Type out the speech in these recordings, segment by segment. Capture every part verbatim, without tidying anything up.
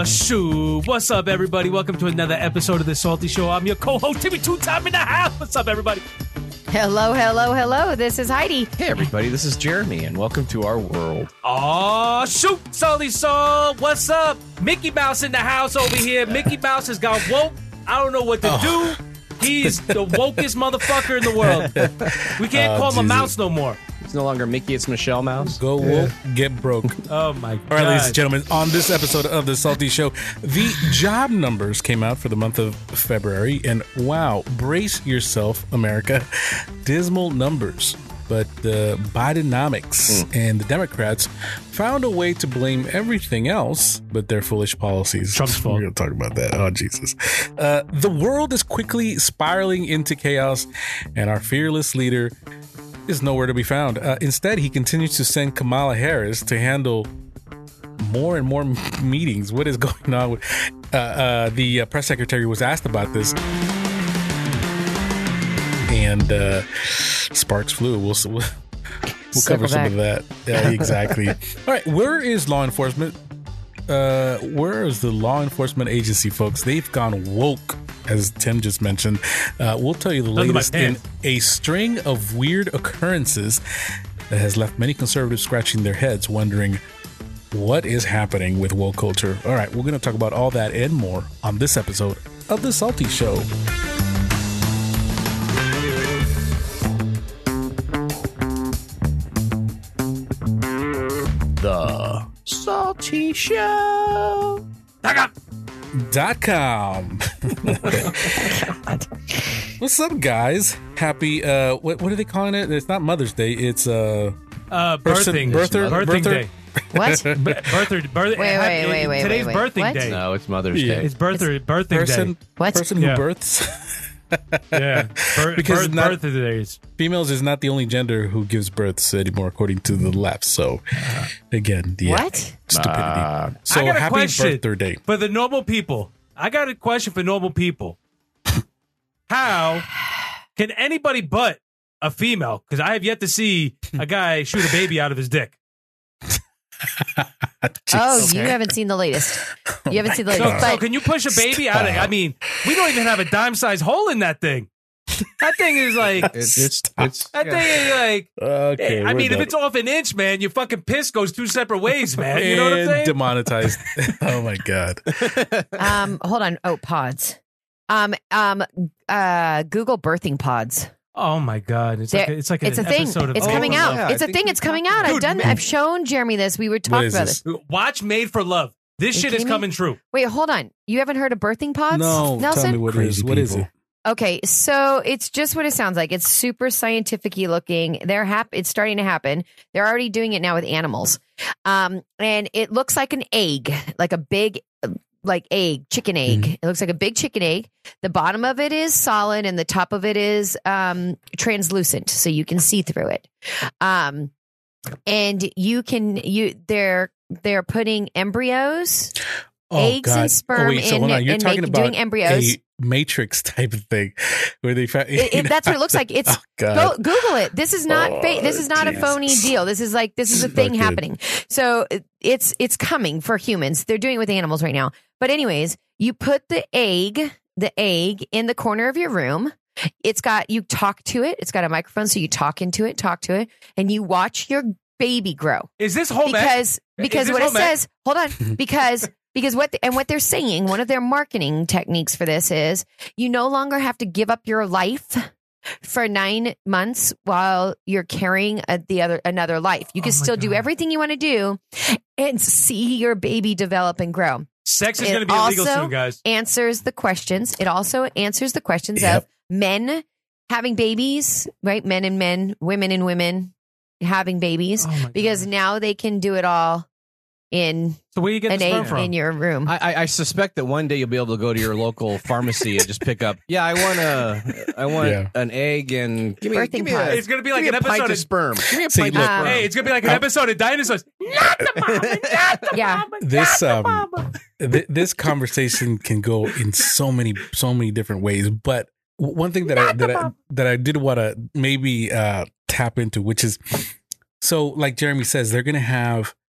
shoot. What's up, everybody? Welcome to another episode of The Salty Show. I'm your co-host, Timmy Two Time in the house. What's up, everybody? Hello, hello, hello. This is Heidi. Hey, everybody. This is Jeremy, and welcome to our world. Oh, shoot, Salty Soul. What's up? Mickey Mouse in the house over here. Mickey Mouse has got woke. I don't know what to Oh. do. He's the wokest motherfucker in the world. We can't Oh, call him a Jesus. mouse no more. It's no longer Mickey, it's Michelle Mouse. Go woke, get broke. Oh, my God. All right, ladies and gentlemen, on this episode of The Salty Show, the job numbers came out for the month of February, and wow, brace yourself, America. Dismal numbers. But the Bidenomics Hmm. and the Democrats found a way to blame everything else but their foolish policies. Trump's fault. We're going to talk about that. Oh, Jesus. Uh, the world is quickly spiraling into chaos, and our fearless leader is nowhere to be found. Uh, instead, he continues to send Kamala Harris to handle more and more meetings. What is going on with uh, uh, the uh, press secretary was asked about this, and uh, sparks flew. We'll we'll, we'll cover some back. of that. Yeah, exactly. All right, where is law enforcement? Uh, where is the law enforcement agency, folks? They've gone woke, as Tim just mentioned. Uh, we'll tell you the Under my latest in pants. a string of weird occurrences that has left many conservatives scratching their heads, wondering what is happening with woke culture. All right, we're going to talk about all that and more on this episode of The Salty Show. The Salty Show. Dot com. What's up, guys? Happy, uh, what, what are they calling it? It's not Mother's Day. It's, uh, Uh, Person- birthing. birther- birthing birther- day. What? B- birthday. Birthday. Wait, wait, wait, wait, Today's wait, wait. birthing What? day. No, it's Mother's Yeah. Day. It's birthday. Birthing person, day. What? person who Yeah. births. Yeah. Bir- Because birth, not- birthday days. Females is not the only gender who gives births anymore, according to the left. So, again, the What? stupidity. Uh, so, I got a happy question birthday. for the normal people. I got a question for normal people. How can anybody but a female, because I have yet to see a guy shoot a baby out of his dick. Oh, you haven't seen the latest. You haven't seen the So, latest. so But can you push a baby out of I mean, we don't even have a dime-sized hole in that thing. That thing is like, it's, it's, it's, that thing is like, Okay. I we're mean, if done. it's off an inch, man, your fucking piss goes two separate ways, man. You know what I'm And saying? demonetized. Oh my god. um, hold on. Oh, pods. Um, um, uh, Google birthing pods. Oh my god, it's like There- a, it's like It's an a thing. episode of It's Oh, coming my out. yeah, I it's a think thing. we It's coming talked out. I've Dude, done. man. I've shown Jeremy this. We were What talking is about this? this. God. Watch Made for Love. This You shit is kidding me? coming true. Wait, hold on. You haven't heard of birthing pods? No, Nelson? tell me what it is. Crazy What is people. it? Okay, so it's just what it sounds like. It's super scientific-y looking. They're hap- It's starting to happen. They're already doing it now with animals, um, and it looks like an egg, like a big, uh, like egg, chicken egg. Mhm. It looks like a big chicken egg. The bottom of it is solid, and the top of it is um, translucent, so you can see through it. Um, and you can you they're they're putting embryos. Eggs and sperm oh, wait, so in- hold on. You're in talking make- about doing embryos. a Matrix type of thing where they found. It- it- that's what it looks like. It's Oh, God. Go Google it. This is not Oh, fake. This is not a phony Jesus. deal. This is like this is a thing Not good. happening. So it- it's it's coming for humans. They're doing it with animals right now. But anyways, you put the egg, the egg in the corner of your room. It's got you talk to it. It's got a microphone, so you talk into it, talk to it, and you watch your baby grow. Is this home ec? Because because this what it home ec? says, hold on, because because what the, and what they're saying, one of their marketing techniques for this is you no longer have to give up your life for nine months while you're carrying a, the other another life. You can Oh my still do God. everything you want to do and see your baby develop and grow. Sex is It going to be illegal also soon, guys. Answers the questions. It also answers the questions Yep. of men having babies, right? Men and men, women and women having babies, Oh my because God. now they can do it all in So where you get an the sperm egg from? in your room. I, I, I suspect that one day you'll be able to go to your local pharmacy and just pick up. Yeah, I want a, I want Yeah. an egg and give me, Birthing give me pod. a, It's going to be give like me an a pint episode of of sperm. Give me a See, pint look, of sperm. Hey, it's going to be like an Uh, episode of Dinosaurs. Not the mama, not the Yeah. mama, This not the um mama. th- this conversation can go in so many so many different ways, but w- one thing that I that I, that I did want to maybe uh tap into, which is so like Jeremy says, they're gonna have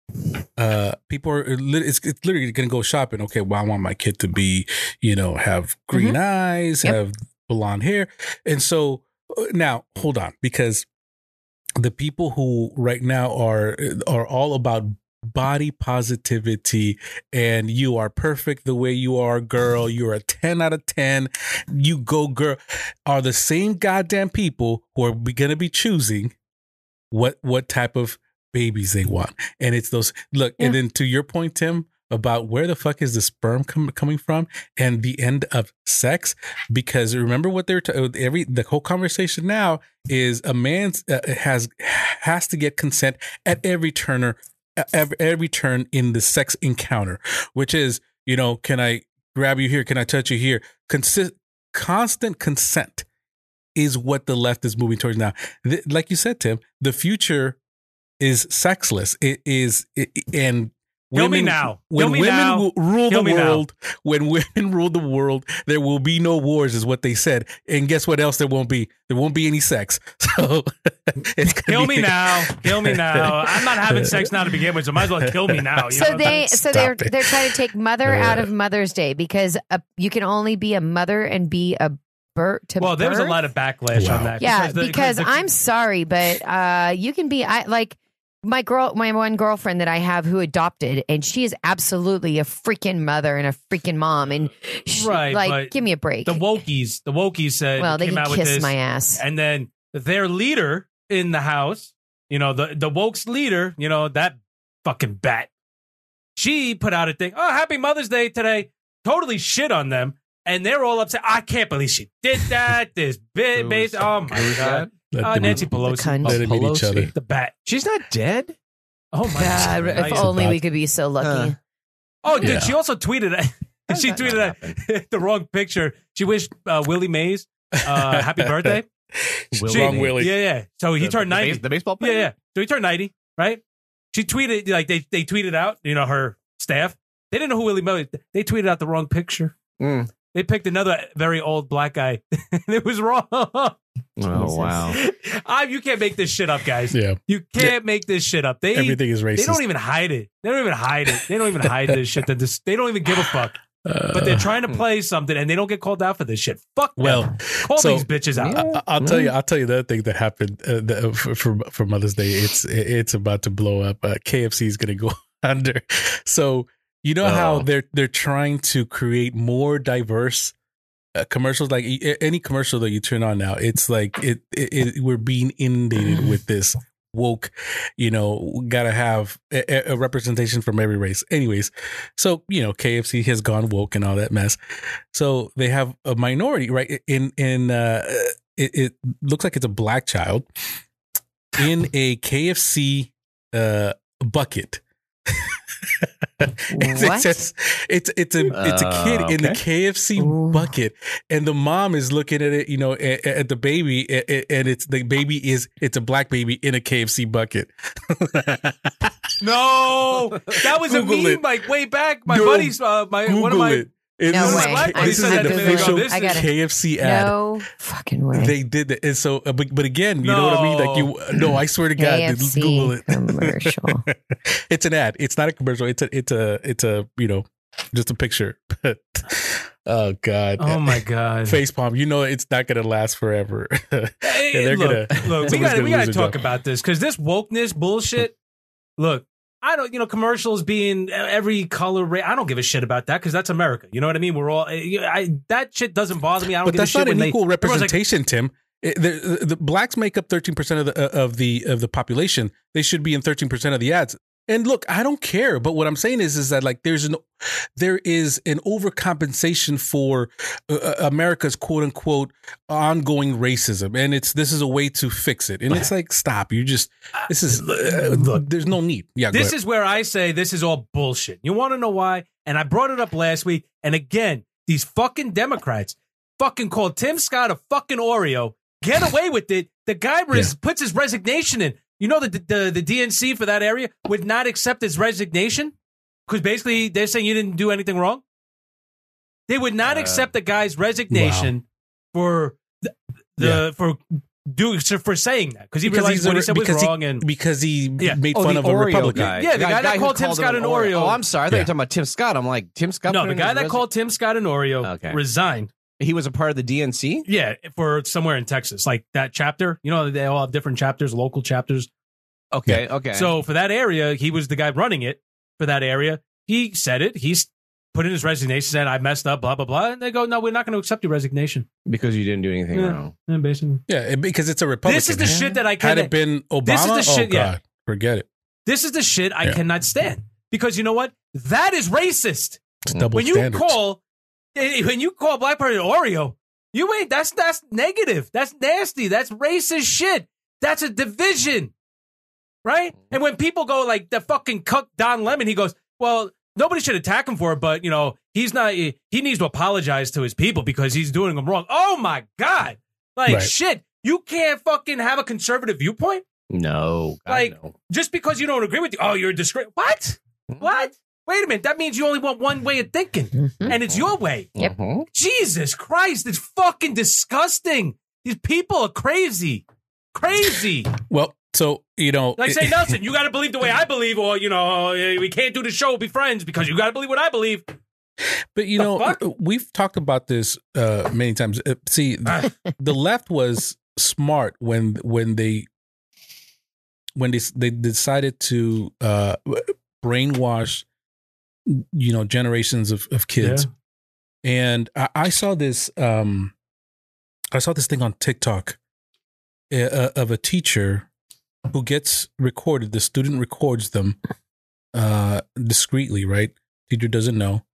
uh, people are lit- it's, it's literally going to go shopping. Okay, well, I want my kid to be, you know, have green Mhm. eyes, Yep. have blonde hair, and so uh, now hold on, because the people who right now are are all about body positivity and you are perfect the way you are, girl, you're a ten out of ten, you go girl, are the same goddamn people who are going to be choosing what what type of babies they want. And it's those look Yeah. and then to your point, Tim, about where the fuck is the sperm com- coming from and the end of sex, because remember what they're t- every the whole conversation now is a man uh, has has to get consent at every turner every, every turn in the sex encounter, which is, you know, can I grab you here, can I touch you here? Consist constant consent is what the left is moving towards now. Th- like you said, Tim, the future is sexless. It is it, and Kill women me now. when Kill me women now. will rule Kill the me now. world, when women rule the world, there will be no wars, is what they said. And guess what else there won't be? There won't be any sex. So it's gonna Kill be- me now. Kill me now. I'm not having sex now to begin with, so might as well kill me now. You So know? they, so Stop they're it. they're trying to take mother out of Mother's Day because a, you can only be a mother and be a birth to Well, there was a birth? lot of backlash Wow. on that. Yeah, the- because the- I'm sorry, but uh, you can be I like my girl, my one girlfriend that I have who adopted, and she is absolutely a freaking mother and a freaking mom, and she, Right, like, but give me a break. the wokies, the wokies said, well, they came can out with kiss this, my ass. and then their leader in the house, you know, the the woke's leader, you know, that fucking bat, she put out a thing. Oh, happy Mother's Day today. Totally shit on them, and they're all upset. I can't believe she did that. This bit, Who base. was- Oh my who was god, Let uh, them- Nancy The Pelosi, cunt. let them meet each Pelosi. other. the bat. She's not dead. Oh my God, god, if Nice. only bad. we could be so lucky. Huh. Oh, dude, Yeah. she also tweeted. How she did that tweeted not uh, the wrong picture. She wished uh, Willie Mays uh, happy birthday. Wrong She- Willie. Yeah, yeah. So he The- turned the ninety. base- the baseball Yeah, player. yeah. So he turned ninety, right? She tweeted like they they tweeted out. You know, her staff. They didn't know who Willie Mays. They tweeted out the wrong picture. Mm. They picked another very old black guy. It was wrong. Oh wow. I, you can't make this shit up, guys. Yeah, You can't make this shit up. They everything is racist. they don't even hide it. They don't even hide it. They don't even hide this shit. That this, they don't even give a fuck. But they're trying to play something, and they don't get called out for this shit. Fuck them. Well, Call so- these bitches out. Yeah. I- I'll tell you. I'll tell you the other thing that happened uh, the, for, for for Mother's Day. It's it's about to blow up. Uh, K F C is going to go under. So you know how Oh. they're they're trying to create more diverse uh, commercials. Like e- any commercial that you turn on now, it's like it, it, it we're being inundated with this woke. You know, got to have a, a representation from every race. Anyways, so you know, K F C has gone woke and all that mess. So they have a minority, right? In in uh, it, it looks like it's a black child in a K F C uh, bucket. it's, What? It says, it's it's a it's a kid Uh, in the okay. K F C Ooh. bucket, and the mom is looking at it, you know, at, at the baby, a- a- and it's the baby is it's a black baby in a K F C bucket. No, that was Google a meme it. like way back. My No, buddies, uh, my one of Google my it. It- No this is- way. Like, I'm This is said an that to me, they go, official this I got it. K F C ad. No fucking way. They did that, and so, uh, but, but again, you know what I mean? Like you, no, I swear to God, K F C Google it. commercial. It's an ad. It's not a commercial. It's a, it's a, it's a, you know, just a picture. But oh God, Oh my god. facepalm. You know, it's not gonna last forever. Hey, Yeah, they're look, gonna- look, we someone's got gonna we got lose to their talk job. about this because this wokeness bullshit. Look, I don't, you know, commercials being every color. Ra- I don't give a shit about that because that's America. You know what I mean? We're all. I, that shit doesn't bother me. I don't But give that's a shit not when an they- equal everyone's like, representation, Tim. It- the, the, the blacks make up thirteen percent of the of the of the population. They should be in thirteen percent of the ads. And look, I don't care. But what I'm saying is, is that like there's an there is an overcompensation for uh, America's quote unquote ongoing racism, and it's this is a way to fix it. And it's like, stop. You just this is uh, Look. there's no need. Yeah, go This ahead. is where I say this is all bullshit. You want to know why? And I brought it up last week. And again, these fucking Democrats fucking called Tim Scott a fucking Oreo. Get away with it. The guy res- puts his resignation in. You know, the, the, the D N C for that area would not accept his resignation because basically they're saying you didn't do anything wrong. They would not Uh, accept the guy's resignation for the, the Yeah. for do for saying that because he Because realized he's a what he re- said was because he- wrong and because he Yeah. made Oh, fun the of a Oreo Republican. guy. Yeah, the guy that who called Tim Scott him an Oreo. Oh, I'm sorry. I thought you Yeah. were talking about Tim Scott. I'm like, Tim Scott. no, put the in guy his that resi- called Tim Scott an Oreo Okay. resigned. He was a part of the D N C? Yeah, for somewhere in Texas, like that chapter. You know, they all have different chapters, local chapters. Okay, okay. So for that area, he was the guy running it for that area. He said it. He's put in his resignation, said, I messed up, blah, blah, blah. And they go, no, we're not going to accept your resignation. because you didn't do anything Yeah. wrong. Yeah, basically. Yeah, it- because it's a Republican. This is the shit that I Had can't. it been Obama, This is the oh shit, yeah. God, forget it. This is the shit I Yeah. cannot stand. Because you know what? That is racist. It's double When you standards. call, eh, when you call a black person an Oreo, you ain't, that's, that's negative. That's nasty. That's racist shit. That's a division. Right? And when people go like the fucking cuck Don Lemon, he goes, well, nobody should attack him for it, but you know, he's not, he needs to apologize to his people because he's doing them wrong. Oh my God. Like Right. shit. You can't fucking have a conservative viewpoint No. God, Like- no. just because you don't agree with you. Oh, you're a disgrace. What? What? Wait a minute. That means you only want one way of thinking Mhm. and it's your way. Yep. Mhm. Jesus Christ. It's fucking disgusting. These people are crazy. Crazy. Well, so, you know. Like say, Nelson, you got to believe the way I believe, or, you know, we can't do the show, be friends because you got to believe what I believe. But you The know, fuck? we've talked about this uh, many times. Uh, see, Ah. the left was smart when when they when they they decided to uh, brainwash, you know, generations of, of kids. And I, I saw this um, I saw this thing on TikTok uh, of a teacher who gets recorded. The student records them uh, discreetly, right? Teacher doesn't know.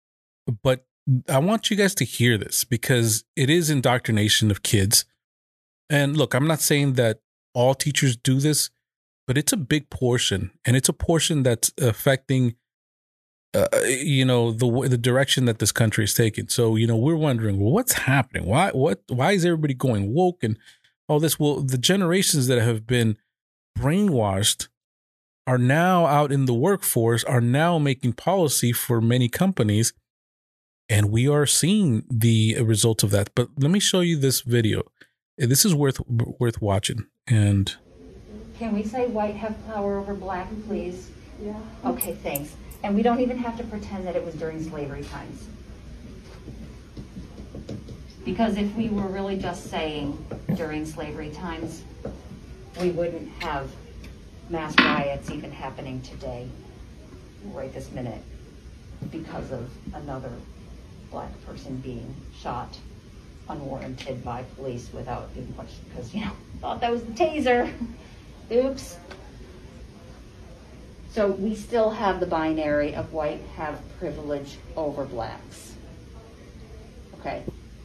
But I want you guys to hear this because it is indoctrination of kids. And look, I'm not saying that all teachers do this, but it's a big portion, and it's a portion that's affecting, uh, you know, the the direction that this country is taking. So, you know, we're wondering, well, what's happening? Why what why is everybody going woke and all this? Well, the generations that have been brainwashed are now out in the workforce, are now making policy for many companies. And we are seeing the results of that. But let me show you this video. This is worth worth watching. And Can we say white have power over black, please? Yeah. Okay, thanks. And we don't even have to pretend that it was during slavery times. Because if we were really just saying during slavery times, we wouldn't have mass riots even happening today, right this minute, because of another black person being shot unwarranted by police without being questioned, because, you know, thought that was the taser. Oops. So we still have the binary of white have privilege over blacks. Okay.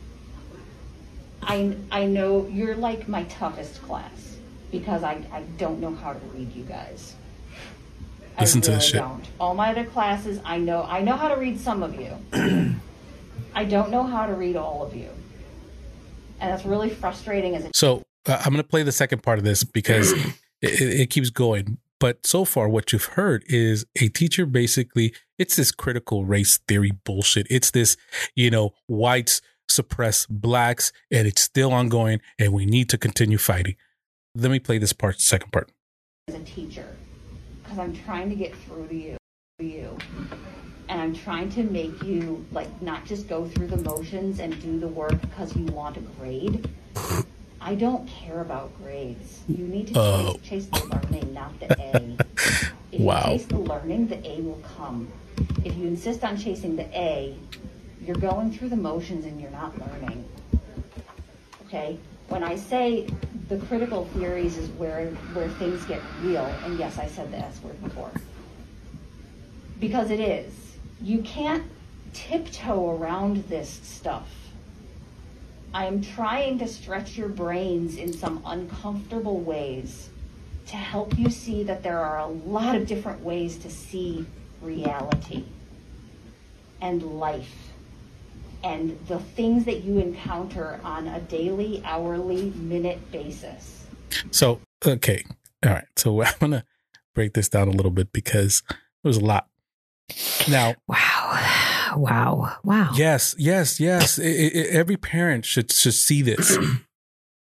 I, I know you're like my toughest class because I, I don't know how to read you guys. Listen I to really this shit. Don't. All my other classes, I know I know how to read some of you. I don't know how to read all of you. And that's really frustrating as a so uh, I'm going to play the second part of this because it, it, it keeps going. But so far, what you've heard is a teacher basically, it's this critical race theory bullshit. It's this, you know, whites suppress blacks, and it's still ongoing, and we need to continue fighting. Let me play this part, second part. as a teacher, because I'm trying to get through to you, to you, and I'm trying to make you like not just go through the motions and do the work because you want a grade. I don't care about grades. You need to Oh. chase, chase the learning, not the A. If Wow. you chase the learning, the A will come. If you insist on chasing the A, you're going through the motions and you're not learning. Okay? When I say the critical theories is where where things get real, and yes, I said the S word before. Because it is. You can't tiptoe around this stuff. I am trying to stretch your brains in some uncomfortable ways to help you see that there are a lot of different ways to see reality and life and the things that you encounter on a daily, hourly, minute basis. So, okay. All right. So I'm going to break this down a little bit because there was a lot. Now, Wow. Wow. Wow. yes, yes, yes. I- I- every parent should should see this.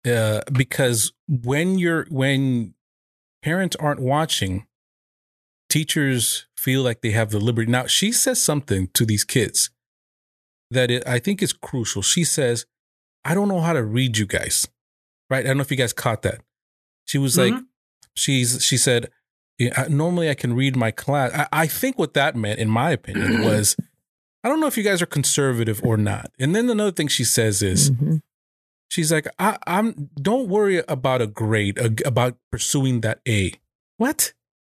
uh, because when you're when parents aren't watching, teachers feel like they have the liberty. Now, she says something to these kids that it, I think is crucial. She says, I don't know how to read you guys. Right? I don't know if you guys caught that. She was mm-hmm. like, she's she said, yeah, normally I can read my class. I, I think what that meant, in my opinion, was, I don't know if you guys are conservative or not. And then another thing she says is, mm-hmm. she's like, I, I'm don't worry about a grade, uh, about pursuing that A. What?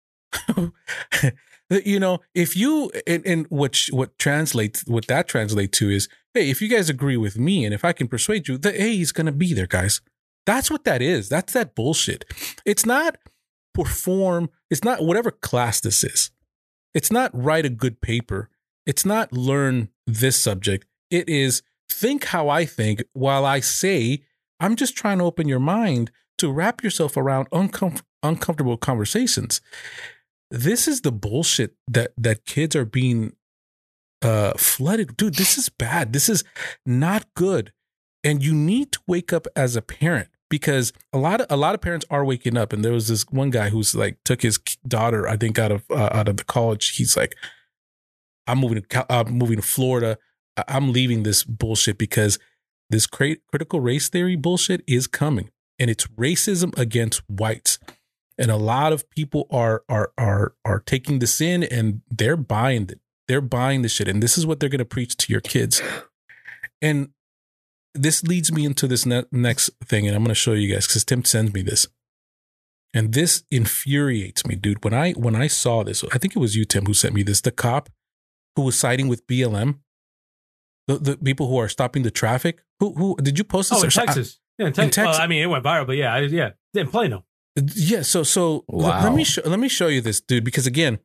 You know, if you and, and what what translates what that translates to is, hey, if you guys agree with me and if I can persuade you, the A is going to be there, guys. That's what that is. That's that bullshit. It's not perform. It's not whatever class this is. It's not write a good paper. It's not learn this subject. It is think how I think while I say, I'm just trying to open your mind to wrap yourself around uncom- uncomfortable conversations. This is the bullshit that, that kids are being uh, flooded. Dude, this is bad. This is not good. And you need to wake up as a parent, because a lot of a lot of parents are waking up. And there was this one guy who's like took his daughter, I think, out of uh, out of the college. He's like, I'm moving to uh, moving to Florida. I'm leaving this bullshit because this cra- critical race theory bullshit is coming, and it's racism against whites. And a lot of people are are are are taking this in, and they're buying it. They're buying the shit, and this is what they're going to preach to your kids. And this leads me into this ne- next thing, and I'm going to show you guys because Tim sends me this, and this infuriates me, dude. When I when I saw this, I think it was you, Tim, who sent me this. The cop who was siding with B L M, the, the people who are stopping the traffic. Who who did you post this? Oh, in Texas. I, yeah, in, te- in Texas. Well, I mean, it went viral, but yeah, I, yeah, in Plano. Yeah. So so wow. let, let me show, let me show you this, dude, because again,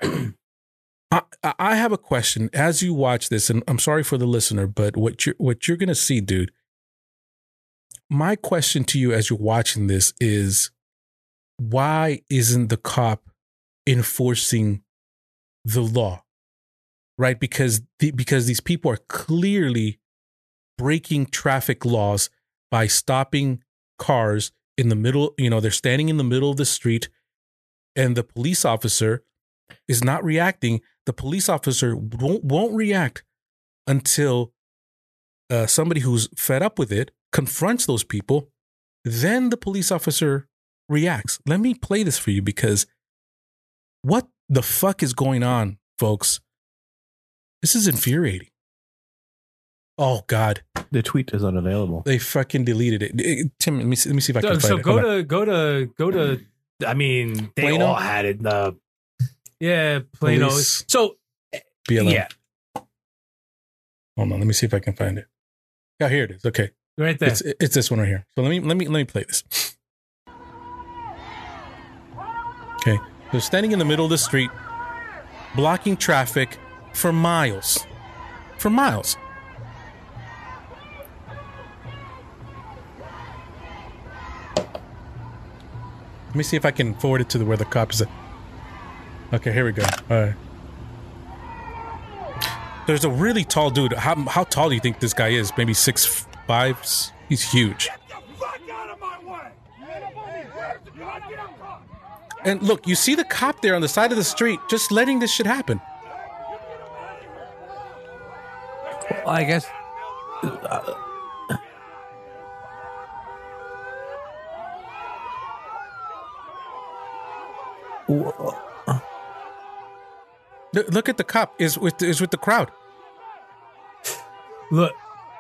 I I have a question as you watch this, and I'm sorry for the listener, but what you're what you're gonna see, dude. My question to you as you're watching this is, why isn't the cop enforcing the law? Right? Because the, because these people are clearly breaking traffic laws by stopping cars in the middle. You know, they're standing in the middle of the street, and the police officer is not reacting. The police officer won't, won't react until uh, somebody who's fed up with it confronts those people. Then the police officer reacts. Let me play this for you, because what the fuck is going on, folks? This is infuriating. Oh, God. The tweet is unavailable. They fucking deleted it. it Tim, let me see, let me see if I can so, find so it. So Hold go on. to, go to, go to, I mean, they Plano? all had it. Uh, yeah, Plano. Police. So, B L M. yeah. Hold on, let me see if I can find it. Yeah, here it is. Okay. Right there. It's, it's this one right here. So let me, let me, let me play this. Okay. They're standing in the middle of the street, blocking traffic for miles. For miles. Let me see if I can forward it to the where the cop is at. Okay, here we go. All right. There's a really tall dude. How how tall do you think this guy is? Maybe six five? He's huge. Get the fuck out of my way! And look, you see the cop there on the side of the street just letting this shit happen. Well, I guess. Uh, Look at the cop is with is with the crowd. Look,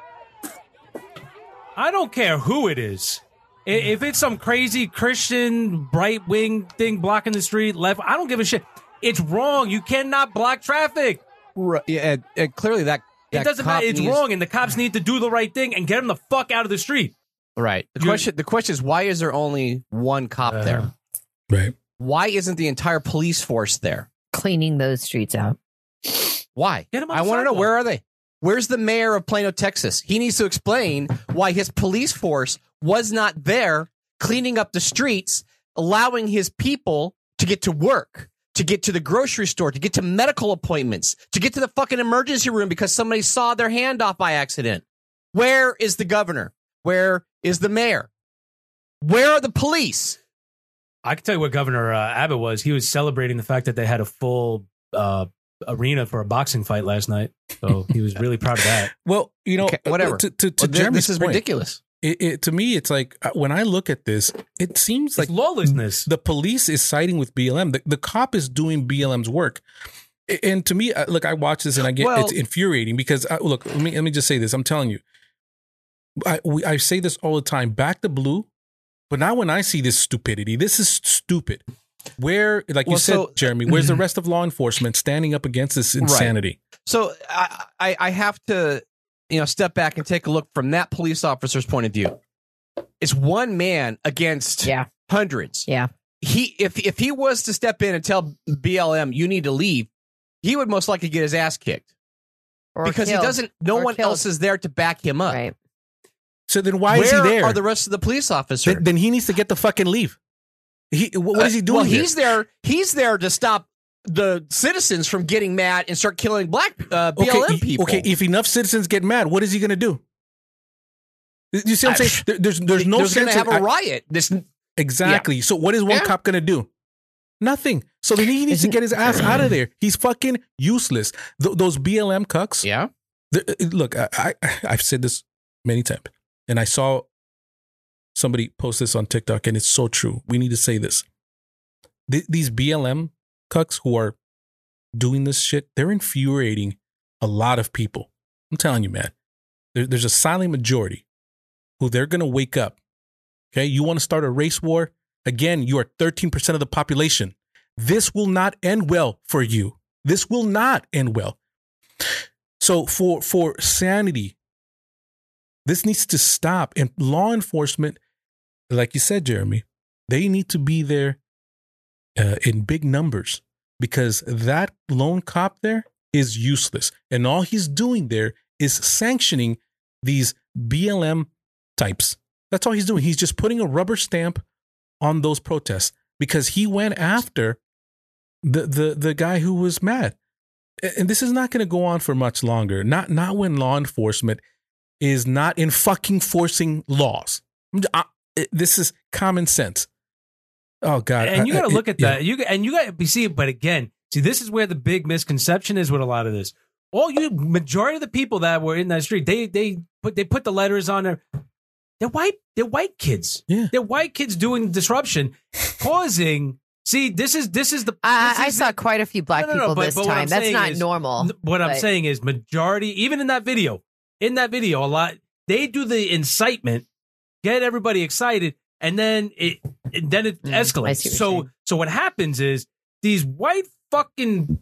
I don't care who it is. If it's some crazy Christian right wing thing blocking the street, left, I don't give a shit. It's wrong. You cannot block traffic. Right, yeah, and, and clearly that, that it doesn't cop matter. It's needs, wrong, and the cops need to do the right thing and get him the fuck out of the street. Right. The You- question. The question is, why is there only one cop Uh, there? Right. Why isn't the entire police force there? Cleaning those streets out. Why? Get 'em on I the want to know, sidewalk. where are they? Where's the mayor of Plano, Texas? He needs to explain why his police force was not there cleaning up the streets, allowing his people to get to work, to get to the grocery store, to get to medical appointments, to get to the fucking emergency room because somebody saw their hand off by accident. Where is the governor? Where is the mayor? Where are the police? I can tell you where Governor uh, Abbott was. He was celebrating the fact that they had a full uh, arena for a boxing fight last night. So he was really proud of that. Well, you know, Okay, whatever. To, to, to Well, th- Jeremy's this is point, ridiculous. It, it, to me, it's like uh, when I look at this, it seems It's like lawlessness. the police is siding with B L M. The, the cop is doing B L M's work. A- And to me, uh, look, I watch this and I get Well- it's infuriating because uh, look, let me let me just say this. I'm telling you, I we, I say this all the time. Back the blue, but now when I see this stupidity, this is stupid. Where, like you Well, said, so- Jeremy, where's the rest of law enforcement standing up against this insanity? So I, I, I have to, you know, step back and take a look from that police officer's point of view. It's one man against Yeah. hundreds. Yeah. He, if if he was to step in and tell B L M you need to leave, he would most likely get his ass kicked Or because killed. he doesn't. No Or one killed. else is there to back him up. Right. So then why Where is he there? are the rest of the police officers? then, then he needs to get the fucking leave. He, what, what is he doing? Well, here? he's there. He's there to stop the citizens from getting mad and start killing black uh, B L M okay, people. Okay, if enough citizens get mad, what is he going to do? You see what I'm I- saying? There- there's there's no There's going sense to have in- a I- riot. This exactly. So what is one Yeah. cop going to do? Nothing. So then he needs to get his ass out of there. He's fucking useless. Th- those B L M cucks. yeah. the- uh, look, I, I I've said this many times, and I saw somebody post this on TikTok, and it's so true. We need to say this. Th- these B L M cucks who are doing this shit, they're infuriating a lot of people. I'm telling you, man. There, there's a silent majority who they're going to wake up. Okay. You want to start a race war? Again, you are thirteen percent of the population. This will not end well for you. This will not end well. So for, for sanity, this needs to stop. And law enforcement, like you said, Jeremy, they need to be there uh, in big numbers because that lone cop there is useless. And all he's doing there is sanctioning these B L M types. That's all he's doing. He's just putting a rubber stamp on those protests because he went after the the the guy who was mad. And this is not going to go on for much longer. Not not when law enforcement is not in fucking forcing laws. I, this is common sense. Oh God! And you got to I- look at yeah. that. You and you got to see, but again, see, this is where the big misconception is with a lot of this. All you majority of the people that were in that street, they they put they put the letters on there. They're white. They're white kids. Yeah. They're white kids doing disruption, causing. See, this is this is the. I, this I is saw the- quite a few black No, no, no, people but- this but what I'm time. That's saying not is- normal. What I'm but- saying is, majority, even in that video, in that video, a lot they do the incitement, get everybody excited, and then it, and then it Mm, I escalates. see what you're So, saying. so what happens is these white fucking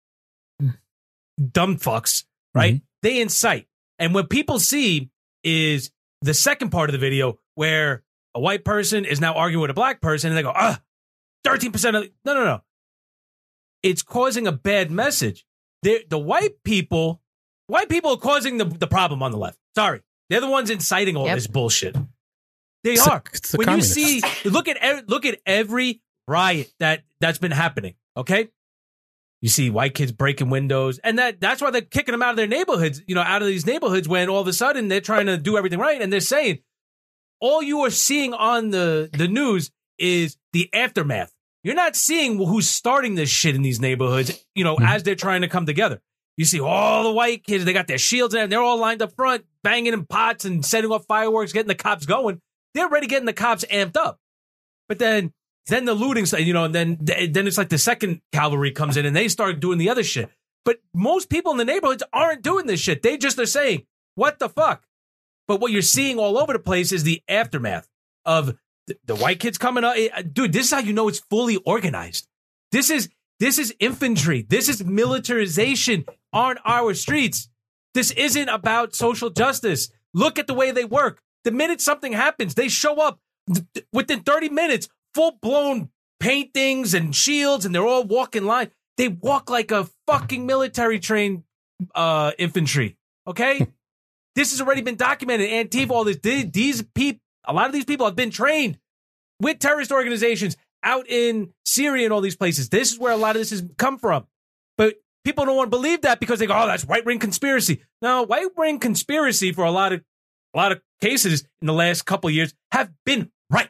dumb fucks, right? Mm-hmm. They incite, and what people see is the second part of the video where a white person is now arguing with a black person, and they go, ah, thirteen percent of no, no, no. It's causing a bad message. They're, the white people, white people are causing the, the problem on the left. Sorry. They're the ones inciting all Yep. this bullshit. They It's the- are. it's the When communists. you see, look at ev- look at every riot that that's been happening. Okay, you see white kids breaking windows, and that that's why they're kicking them out of their neighborhoods. You know, out of these neighborhoods when all of a sudden they're trying to do everything right, and they're saying all you are seeing on the the news is the aftermath. You're not seeing who's starting this shit in these neighborhoods, you know, as they're trying to come together. You see all the white kids, they got their shields and they're all lined up front, banging in pots and setting off fireworks, getting the cops going. They're already getting the cops amped up. But then then the looting, you know, and then then it's like the second cavalry comes in and they start doing the other shit. But most people in the neighborhoods aren't doing this shit. They just are saying, what the fuck? But what you're seeing all over the place is the aftermath of the, the white kids coming up. Dude, this is how you know it's fully organized. This is this is infantry. This is militarization on our streets. This isn't about social justice. Look at the way they work. The minute something happens, they show up within thirty minutes, full-blown paintings and shields, and they're all walking line. They walk like a fucking military-trained uh, infantry, okay? This has already been documented. Antifa, all this. These, these people, a lot of these people have been trained with terrorist organizations out in Syria and all these places. This is where a lot of this has come from. But people don't want to believe that because they go, oh, that's white-ring conspiracy. No, white-ring conspiracy for a lot of a lot of cases in the last couple of years have been right.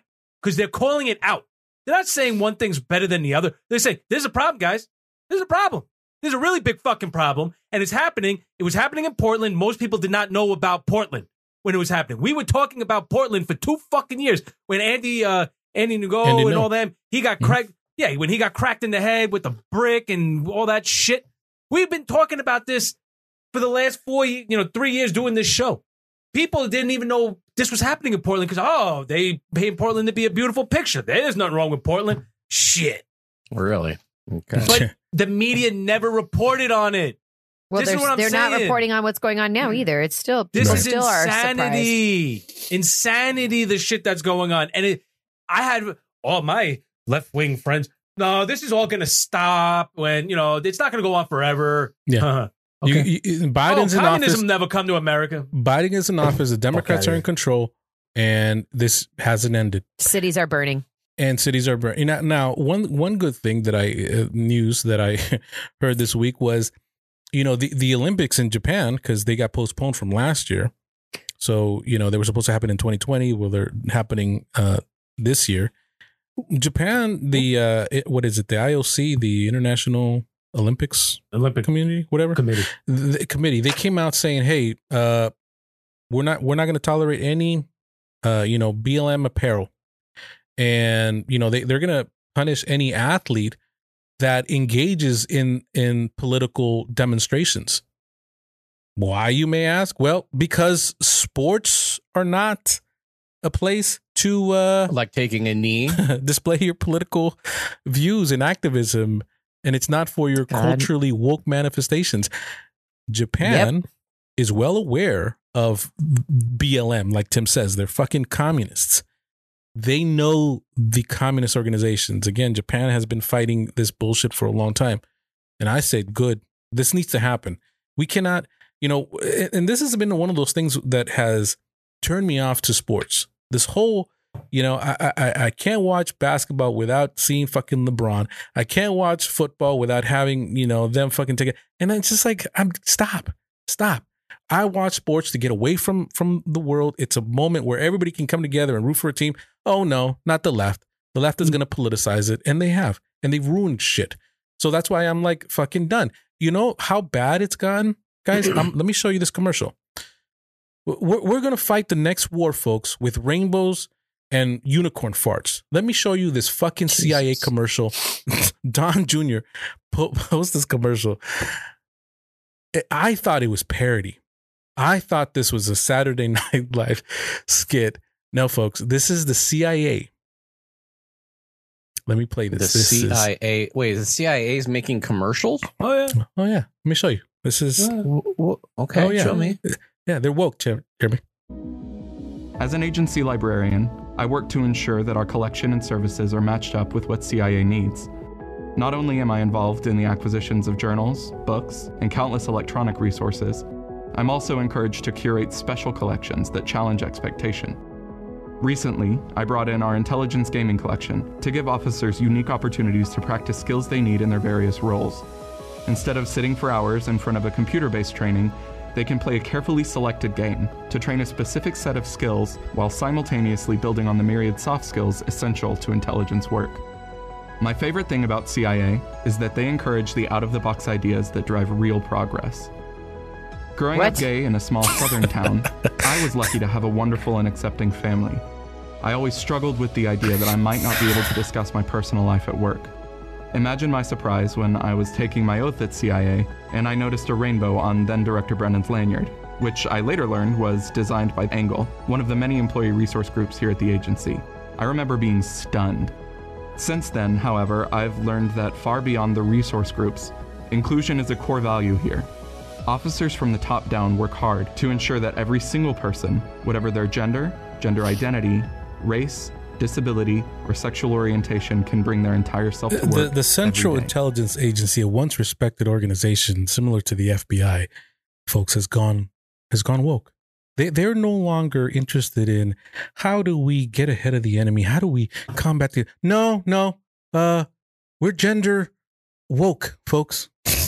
because they're calling it out. They're not saying one thing's better than the other. They're saying, there's a problem, guys. There's a problem. There's a really big fucking problem, and it's happening. It was happening in Portland. Most people did not know about Portland when it was happening. We were talking about Portland for two fucking years when Andy uh, Andy Ngo Andy and Ngo. all them, he got Mm-hmm. cracked. Yeah, when he got cracked in the head with the brick and all that shit. We've been talking about this for the last four, ye- you know, three years doing this show. People didn't even know this was happening in Portland because, oh, they paid Portland to be a beautiful picture. There's nothing wrong with Portland. Shit. Really? Okay. But the media never reported on it. Well, This is they're, what I'm they're not saying. reporting on what's going on now either. It's still This people is still are surprised. insanity. Insanity, the shit that's going on. And it, I had all my left-wing friends, no, this is all going to stop when, you know, it's not going to go on forever. Yeah. Uh-huh. You- Okay. you- Oh, Biden's in communism office. never come to America. Biden is in office. The Democrats outta are in here. control, and this hasn't ended. Cities are burning. And cities are burning. Now, now, one one good thing that I uh, news that I heard this week was, you know, the the Olympics in Japan, because they got postponed from last year. So, you know, they were supposed to happen in twenty twenty. Well, they're happening uh, this year. Japan, the uh, it, what is it? The I O C, the International Olympics Olympic Community, whatever Committee. the the committee, they came out saying, "Hey, uh, we're not we're not going to tolerate any, uh, you know, B L M apparel, and you know they they're going to punish any athlete that engages in in political demonstrations." Why, you may ask? Well, because sports are not a place to uh, Like taking a knee. display your political views and activism, and it's not for your God. culturally woke manifestations. Japan is well aware of B L M, like Tim says, they're fucking communists. They know the communist organizations. Again, Japan has been fighting this bullshit for a long time. And I said, good, this needs to happen. We cannot, you know, and this has been one of those things that has turned me off to sports. This whole, you know, I, I I can't watch basketball without seeing fucking LeBron. I can't watch football without having, you know, them fucking take it. And it's just like, I'm stop, stop. I watch sports to get away from from the world. It's a moment where everybody can come together and root for a team. Oh no, not the left. The left is going to politicize it, and they have, and they've ruined shit. So that's why I'm like fucking done. You know how bad it's gotten, guys? um, let me show you this commercial. We're, we're going to fight the next war, folks, with rainbows and unicorn farts. Let me show you this fucking C I A commercial. Don Junior po- post this commercial. I thought it was parody. I thought this was a Saturday Night Live skit. No, folks, this is the C I A. Let me play The this. This is- C I A. Wait, the C I A is making commercials? Oh, yeah. oh, yeah. Let me show you. This is. W- w- Okay, oh, yeah. show me. Yeah, they're woke, Jer- Jeremy. As an agency librarian, I work to ensure that our collection and services are matched up with what C I A needs. Not only am I involved in the acquisitions of journals, books, and countless electronic resources, I'm also encouraged to curate special collections that challenge expectation. Recently, I brought in our intelligence gaming collection to give officers unique opportunities to practice skills they need in their various roles. Instead of sitting for hours in front of a computer-based training, they can play a carefully selected game to train a specific set of skills while simultaneously building on the myriad soft skills essential to intelligence work. My favorite thing about C I A is that they encourage the out-of-the-box ideas that drive real progress. Growing What? up gay in a small southern town, I was lucky to have a wonderful and accepting family. I always struggled with the idea that I might not be able to discuss my personal life at work. Imagine my surprise when I was taking my oath at C I A and I noticed a rainbow on then-Director Brennan's lanyard, which I later learned was designed by Angle, one of the many employee resource groups here at the agency. I remember being stunned. Since then, however, I've learned that far beyond the resource groups, inclusion is a core value here. Officers from the top down work hard to ensure that every single person, whatever their gender, gender identity, race, disability, or sexual orientation, can bring their entire self to work. The, the Central every day. Intelligence Agency, a once respected organization similar to the F B I, folks, has gone has gone woke. They they're no longer interested in how do we get ahead of the enemy? How do we combat the no no? Uh, we're gender woke, folks.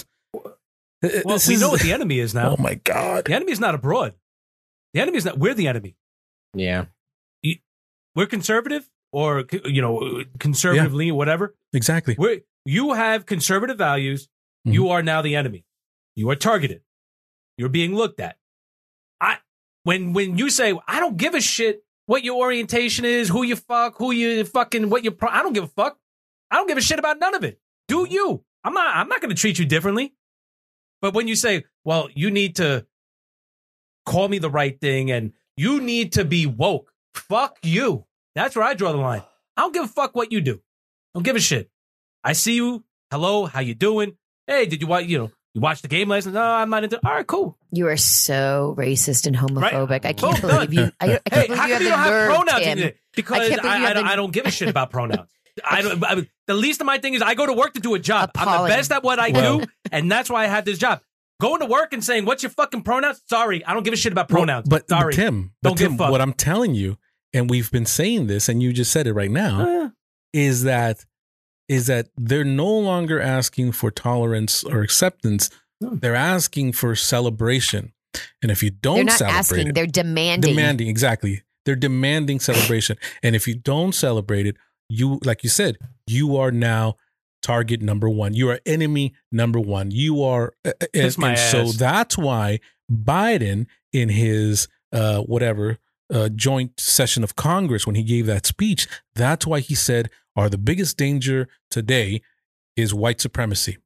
Well, we know what the enemy is now. Oh my God! The enemy is not abroad. The enemy is not. We're the enemy. Yeah. We're conservative or, you know, conservatively, or whatever. Exactly. We're, you have conservative values. Mm-hmm. You are now the enemy. You are targeted. You're being looked at. I when when you say, I don't give a shit what your orientation is, who you fuck, who you fucking, what you pro- I don't give a fuck. I don't give a shit about none of it. Do you? I'm not I'm not going to treat you differently. But when you say, well, you need to call me the right thing and you need to be woke, fuck you. That's where I draw the line. I don't give a fuck what you do. Don't give a shit. I see you. Hello, how you doing? Hey, did you watch, you know, you watched the game last night? No, I'm not into. All right, cool. You are so racist and homophobic. Right? I can't Boom, believe you. I, I can't hey, believe how you have you the don't have nerve, pronouns Tim. in it? Because I, I, can't believe you I, have don't, the... I don't give a shit about pronouns. I don't. I, the least of my thing is I go to work to do a job. Appalling. I'm the best at what I well, do, and that's why I have this job. Going to work and saying, "What's your fucking pronouns?" Sorry, I don't give a shit about pronouns. Well, but, Sorry, but Tim, don't but give Tim, a fuck. What I'm telling you, and we've been saying this, and you just said it right now, Uh. is that is that they're no longer asking for tolerance or acceptance. They're asking for celebration. And if you don't They're not celebrate asking, it, they're demanding. demanding, exactly. They're demanding celebration. And if you don't celebrate it, you, like you said, you are now target number one. You are enemy number one. You are, uh, and, my and so ass. that's why Biden, in his uh, whatever uh, joint session of Congress, when he gave that speech, that's why he said, "Our the biggest danger today is white supremacy."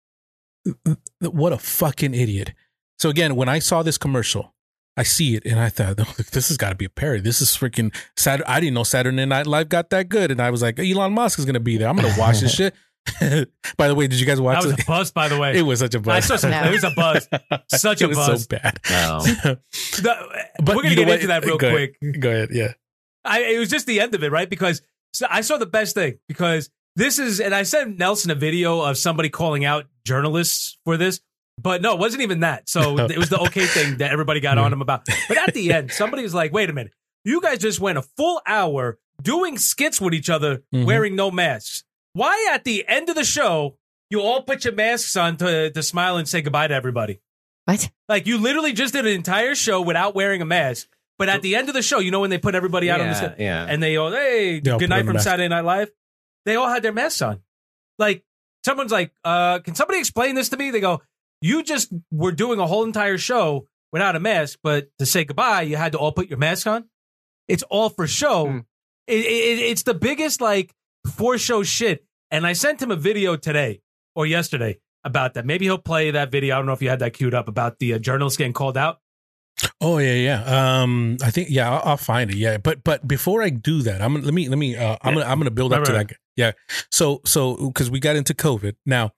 What a fucking idiot. So again, when I saw this commercial, I see it and I thought, this has got to be a parody. This is freaking Saturday. I didn't know Saturday Night Live got that good. And I was like, Elon Musk is going to be there. I'm going to watch this shit. By the way, did you guys watch That was it? a buzz, by the way. It was such a I buzz. saw some, No. It was a buzz. Such a it was buzz. so bad. No. The- But we're going to you know get what? into that real Go quick. Ahead. Go ahead. Yeah. I, it was just the end of it, right? Because so I saw the best thing because this is, and I sent Nelson a video of somebody calling out journalists for this, but no, it wasn't even that. So it was the okay thing that everybody got on him about. But at the end, somebody was like, wait a minute, you guys just went a full hour doing skits with each other Mhm. wearing no masks. Why at the end of the show, you all put your masks on to, to smile and say goodbye to everybody? What? Like you literally just did an entire show without wearing a mask. But at the end of the show, you know when they put everybody out on the Yeah, set, yeah. and they all, hey, They all good put night on the from mask. Saturday Night Live. They all had their masks on. Like someone's like, uh, can somebody explain this to me? They go, you just were doing a whole entire show without a mask, but to say goodbye, you had to all put your mask on. It's all for show. Mm. It, it, it's the biggest like for show shit. And I sent him a video today or yesterday about that. Maybe he'll play that video. I don't know if you had that queued up about the uh, journalists getting called out. Oh yeah, yeah. Um, I think yeah, I'll, I'll find it. Yeah, but but before I do that, I'm gonna let me let me. Uh, I'm Yeah. gonna I'm gonna build up Right, to right, that. Yeah. So so because we got into COVID now,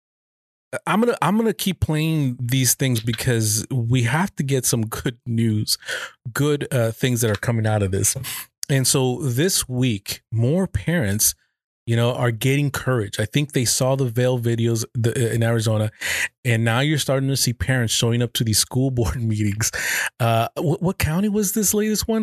I'm gonna I'm gonna keep playing these things because we have to get some good news, good uh, things that are coming out of this. And so this week, more parents, you know, are getting courage. I think they saw the Vail videos the, in Arizona, and now you're starting to see parents showing up to these school board meetings. Uh, what, what county was this latest one?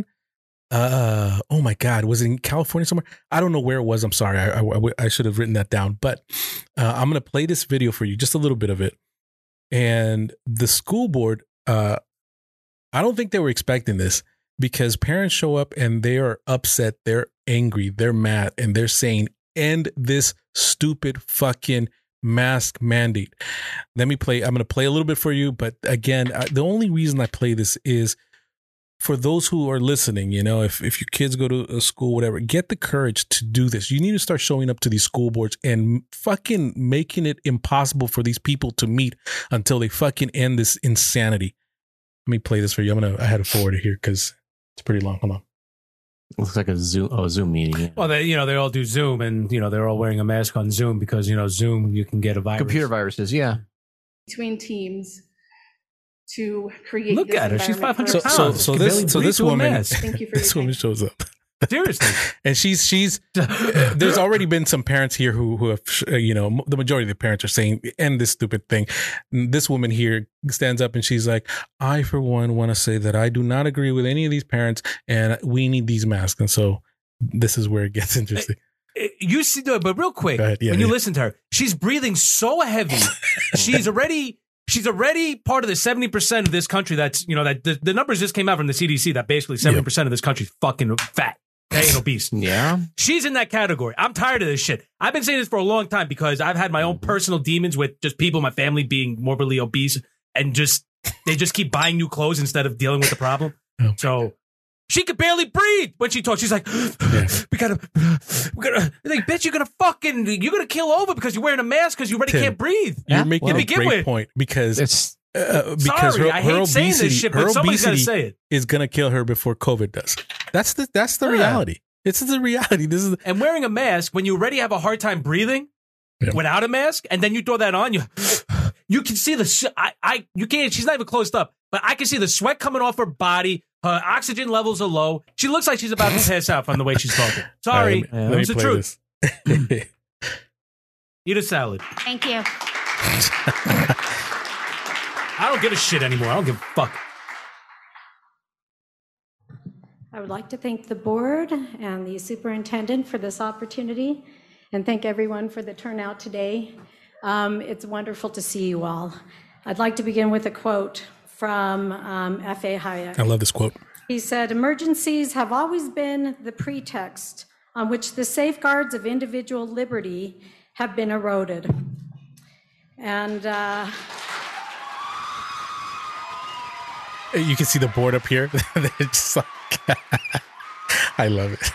Uh, oh my God, was it in California somewhere? I don't know where it was. I'm sorry. I, I, I should have written that down, but uh, I'm going to play this video for you, just a little bit of it. And the school board, uh, I don't think they were expecting this because parents show up and they are upset. They're angry. They're mad. And they're saying, end this stupid fucking mask mandate. Let me play. I'm going to play a little bit for you. But again, I, the only reason I play this is for those who are listening, you know, if, if your kids go to a school, whatever, get the courage to do this. You need to start showing up to these school boards and fucking making it impossible for these people to meet until they fucking end this insanity. Let me play this for you. I'm going to, I had to forward it here because it's pretty long. Hold on. Looks like a Zoom, oh, a Zoom meeting. Yeah. Well, they, you know, they all do Zoom and, you know, they're all wearing a mask on Zoom because, you know, Zoom, you can get a virus. Computer viruses, yeah. Between teams to create. Look this at her. She's environment five hundred for- So, so, pounds. so Can this, barely so breathe this through a woman, mask. Thank you for this your woman time. shows up. Seriously. And she's she's there's already been some parents here who who have uh, you know the majority of the parents are saying end this stupid thing. This woman here stands up and she's like, I for one want to say that I do not agree with any of these parents and we need these masks. And so this is where it gets interesting. You see, but real quick, Go ahead. Yeah, when you yeah. listen to her, she's breathing so heavy. she's already she's already part of the seventy percent of this country that's, you know, that the, the numbers just came out from the C D C that basically seventy percent of this country is fucking fat. Okay, and obese. Yeah. She's in that category. I'm tired of this shit. I've been saying this for a long time because I've had my own personal demons with just people in my family being morbidly obese and just they just keep buying new clothes instead of dealing with the problem. Oh. So she could barely breathe when she talks. She's like, yeah. we gotta, we gotta, like, bitch, you're gonna fucking, you're gonna kill over because you're wearing a mask because you already Tim, can't breathe. You're yeah? making well, a great with. point because it's uh, because sorry, her, I her hate obesity, saying this shit, but her somebody's gotta obesity say it. is gonna kill her before COVID does. That's the that's the yeah. reality. This is the reality. This is the- and wearing a mask when you already have a hard time breathing yeah. without a mask, and then you throw that on, you you can see the I I you can't. She's not even closed up, but I can see the sweat coming off her body. Her oxygen levels are low. She looks like she's about to pass out from the way she's talking. Sorry, right, let me, it's the truth. Eat a salad. Thank you. I don't give a shit anymore. I don't give a fuck. I would like to thank the board and the superintendent for this opportunity and thank everyone for the turnout today. Um, it's wonderful to see you all. I'd like to begin with a quote from um, F A Hayek. I love this quote. He said, "Emergencies have always been the pretext on which the safeguards of individual liberty have been eroded." And uh, you can see the board up here. They're just like, I love it.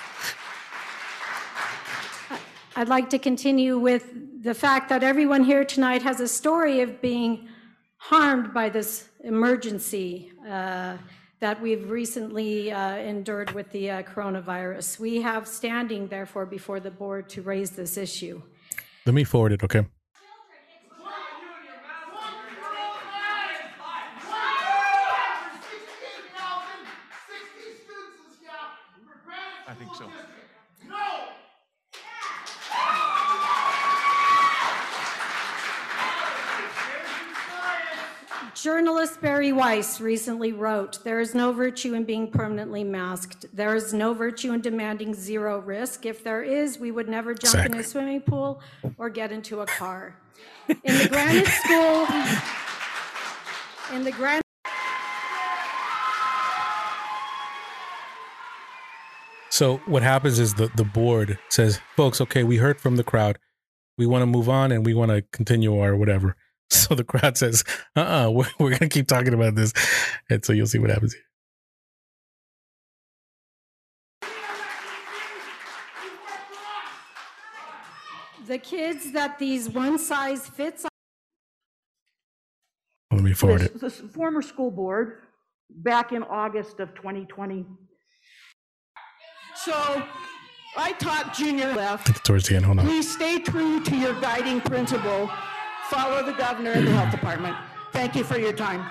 I'd like to continue with the fact that everyone here tonight has a story of being harmed by this emergency uh, that we've recently uh, endured with the uh, coronavirus. We have standing, therefore, before the board to raise this issue. Let me forward it, okay? I think so. Journalist Barry Weiss recently wrote, "There is no virtue in being permanently masked. There is no virtue in demanding zero risk. If there is, we would never jump exactly. in a swimming pool or get into a car." In the Granite School, in the Granite So what happens is the, the board says, folks, okay, we heard from the crowd. We want to move on and we want to continue or whatever. So the crowd says, uh-uh, we're, we're going to keep talking about this. And so you'll see what happens here. the kids that these one size fits Let me forward it. The former school board back in August of twenty twenty. So I taught junior left. Towards the end, hold on. Please stay true to your guiding principle. Follow the governor and the health department. Thank you for your time.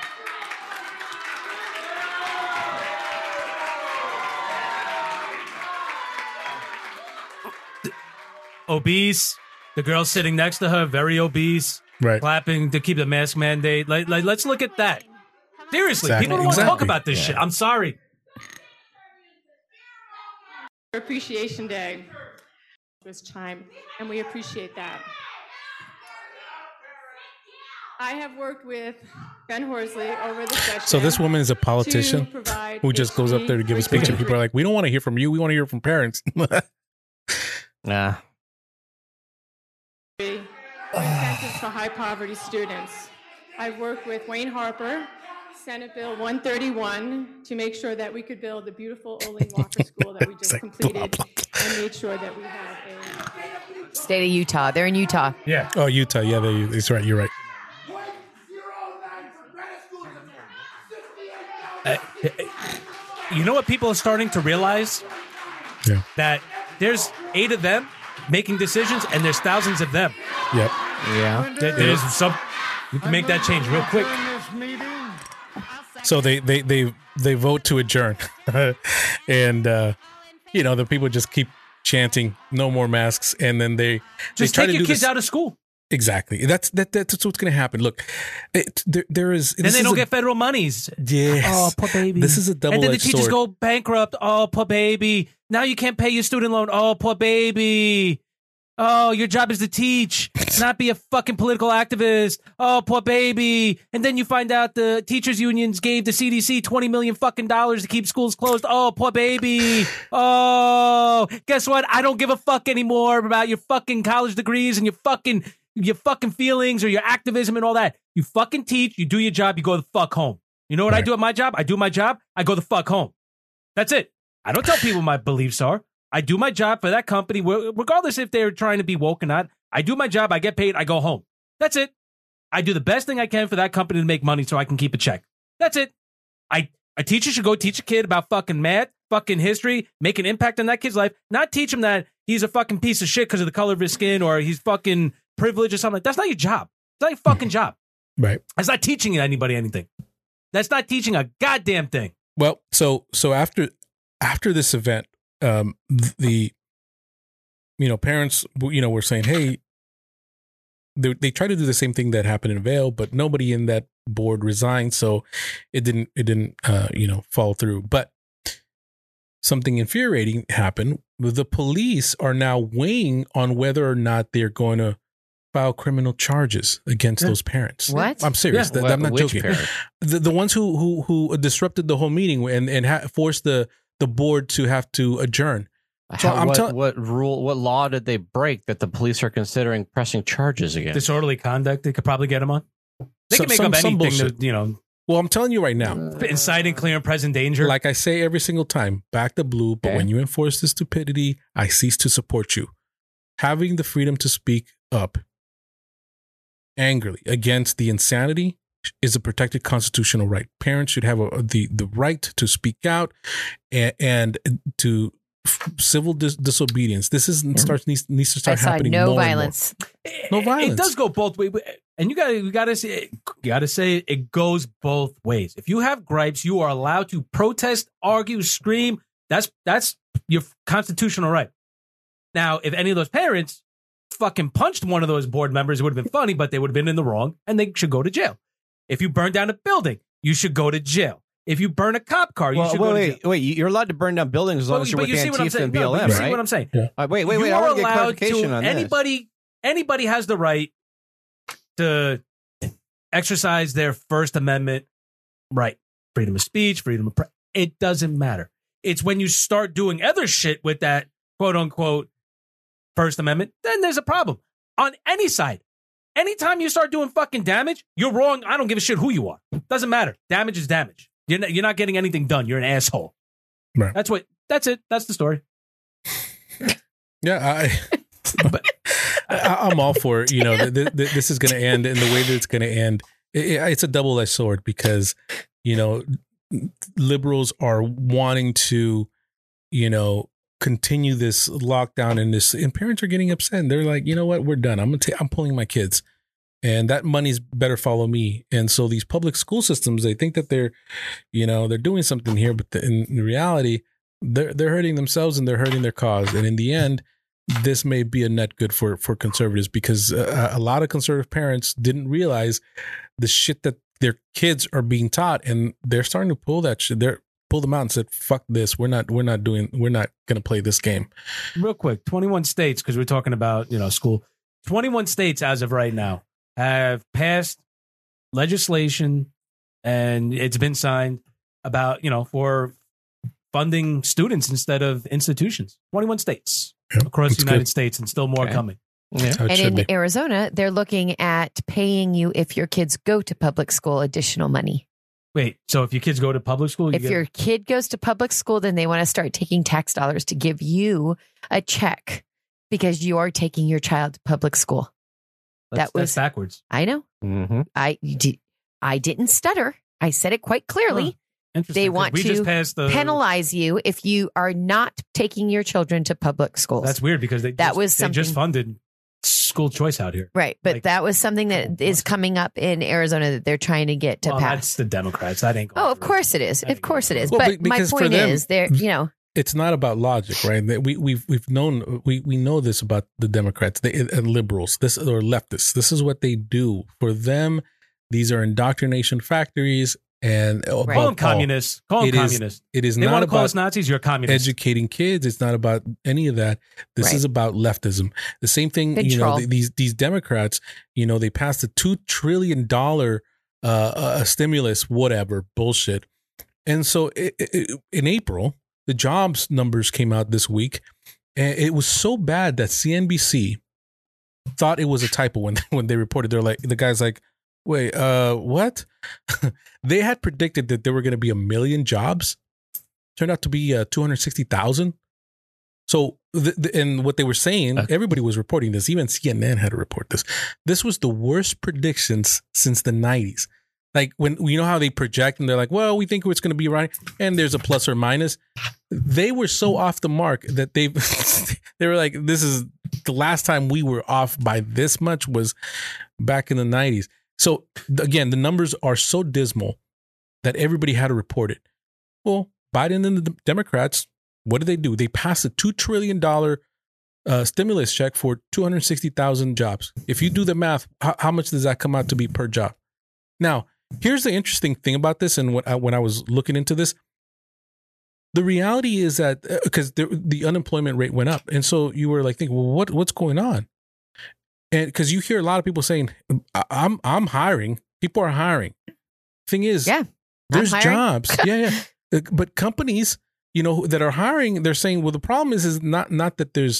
Obese. The girl sitting next to her, very obese. Right. Clapping to keep the mask mandate. Like, like let's look at that. Seriously, Exactly. people don't want to Exactly. talk about this Yeah. shit. I'm sorry. Appreciation Day this time, and we appreciate that. I have worked with Ben Horsley over the session. So this woman is a politician to provide who just goes up there to give a speech, and people are like, we don't want to hear from you. We want to hear from parents. Nah. incentives for high poverty students. I've worked with Wayne Harper, Senate Bill one thirty-one, to make sure that we could build the beautiful Olin Walker School that we just completed, and made sure that we have a State of Utah. They're in Utah. Yeah. Oh, Utah. Yeah, they, that's right. You're right. Uh, you know what people are starting to realize? Yeah. That there's eight of them making decisions, and there's thousands of them. Yep. Yeah. There- there's some. You can make that change real quick. So they they they they vote to adjourn, and uh, you know the people just keep chanting "No more masks," and then they Just they try take to your do kids this- out of school. Exactly. That's that. That's what's going to happen. Look, it, there there is. Then this they is don't a- get federal monies. Yes. Oh, poor baby. This is a double-edged And then the teachers sword. go bankrupt. Oh, poor baby. Now you can't pay your student loan. Oh, poor baby. Oh, your job is to teach, not be a fucking political activist. Oh, poor baby. And then you find out the teachers unions gave the C D C twenty million fucking dollars to keep schools closed. Oh, poor baby. Oh, guess what? I don't give a fuck anymore about your fucking college degrees and your fucking your fucking feelings or your activism and all that. You fucking teach, you do your job, you go the fuck home. You know what right. I do at my job? I do my job, I go the fuck home. That's it. I don't tell people my beliefs are. I do my job for that company, regardless if they're trying to be woke or not. I do my job, I get paid, I go home. That's it. I do the best thing I can for that company to make money so I can keep a check. That's it. I A teacher should go teach a kid about fucking math, fucking history, make an impact on that kid's life, not teach him that he's a fucking piece of shit because of the color of his skin or he's fucking privileged or something. That's not your job. It's not your fucking job. Right. That's not teaching anybody anything. That's not teaching a goddamn thing. Well, so so after after this event, um, the you know parents you know were saying, hey, they they tried to do the same thing that happened in Vail, but nobody in that board resigned, so it didn't it didn't uh, you know fall through. But something infuriating happened. The police are now weighing on whether or not they're going to file criminal charges against yeah. those parents. What? I'm serious. Yeah. That, I'm not Which joking. parent? The the ones who who who disrupted the whole meeting and and ha- forced the the board to have to adjourn. So How, I'm what, telling. what rule, what law did they break that the police are considering pressing charges against? Disorderly conduct. They could probably get him on. They So- can make some- up some anything, bullshit. to, you know, Well, I'm telling you right now. inciting clear and present danger. Like I say every single time, back the blue. But Okay. when you enforce this stupidity, I cease to support you. Having the freedom to speak up angrily against the insanity is a protected constitutional right. Parents should have a, the the right to speak out and, and to f- civil dis- disobedience. This is starts needs, needs to I start saw happening. no more and more. violence. No It- violence. It does go both ways, and you got to you got to say you got to say it goes both ways. If you have gripes, you are allowed to protest, argue, scream. That's that's your constitutional right. Now, if any of those parents fucking punched one of those board members, it would have been funny, but they would have been in the wrong, and they should go to jail. If you burn down a building, you should go to jail. If you burn a cop car, you Well, should wait, go to wait, jail. wait. You're allowed to burn down buildings as long But- as you're but with you see what I'm Antifa saying? and No, B L but M, you see right? what I'm saying? Uh, wait, wait, wait. You I are want to get allowed clarification to, on this. anybody, anybody has the right to exercise their First Amendment right. Freedom of speech, freedom of press. It doesn't matter. It's when you start doing other shit with that quote unquote First Amendment, then there's a problem on any side. Anytime you start doing fucking damage, you're wrong. I don't give a shit who you are. Doesn't matter. Damage is damage. You're not, you're not getting anything done. You're an asshole. Right. That's what. That's it. That's the story. Yeah, I, I, I'm all for it. You know, th- th- th- this is going to end, and the way that it's going to end, it, it- it's a double-edged sword because, you know, liberals are wanting to, you know, continue this lockdown and this, and parents are getting upset. And they're like, you know what, we're done. I'm gonna take, I'm pulling my kids, and that money's better follow me. And so these public school systems, they think that they're, you know, they're doing something here, but the, in, in reality, they're they're hurting themselves and they're hurting their cause. And in the end, this may be a net good for for conservatives because uh, a lot of conservative parents didn't realize the shit that their kids are being taught, and they're starting to pull that shit. They're pulled them out and said, "Fuck this! We're not. We're not doing. We're not going to play this game." Real quick, twenty-one states, because we're talking about, you know, school. twenty-one states as of right now have passed legislation, and it's been signed about, you know, for funding students instead of institutions. twenty-one states Yep, across the that's United good. States, and still more Okay. coming. Yeah. How it And should in be. Arizona, they're looking at paying you if your kids go to public school additional money. Wait, so if your kids go to public school, you If get, your kid goes to public school, then they want to start taking tax dollars to give you a check because you are taking your child to public school. that's, that was- that's backwards. I know. Mm-hmm. I did. I didn't stutter. I said it quite clearly. Huh. Interesting. They 'cause want we to just passed the Penalize you if you are not taking your children to public schools. That's weird because they That just, was they just something- funded school choice out here. right. But like- that was something that is coming up in Arizona that they're trying to get to Well, pass. that's the Democrats. That ain't. Going Oh, of through. course it is. That Of ain't course it going is. through. Well, But be- my because for point them- is, there, you know, It's not about logic, right? That We we've we've known we we know this about the Democrats they, and liberals. This or leftists. This is what they do for them. These are indoctrination factories, And right. call them communists. Call them communists. It is they not want to about call us Nazis. You're a communist. Educating kids. It's not about any of that. This Right. is about leftism. The same thing. Control. You know, th- these these Democrats. You know, they passed a two trillion dollar uh, uh, stimulus, whatever bullshit. And so it, it, in April, the jobs numbers came out this week, and it was so bad that C N B C thought it was a typo when when they reported. They're like, the guy's like, wait, uh, what? They had predicted that there were going to be a million jobs. Turned out to be uh, two hundred sixty thousand. So, th- th- and what they were saying, everybody was reporting this. Even C N N had to report this. This was the worst predictions since the nineties. Like when, you know how they project and they're like, well, we think it's going to be right. And there's a plus or minus. They were so off the mark that they they were like, this is the last time we were off by this much was back in the nineties. So again, the numbers are so dismal that everybody had to report it. Well, Biden and the Democrats, what did they do? They passed a two trillion dollars uh, stimulus check for two hundred sixty thousand jobs. If you do the math, how, how much does that come out to be per job? Now, here's the interesting thing about this. And when I, when I was looking into this, the reality is that because the, the unemployment rate went up. And so you were like, thinking, well, what, what's going on? And because you hear a lot of people saying, I'm I'm hiring. People are hiring. Thing is, yeah, there's jobs. yeah, yeah. But companies, you know, that are hiring, they're saying, well, the problem is, is not not that there's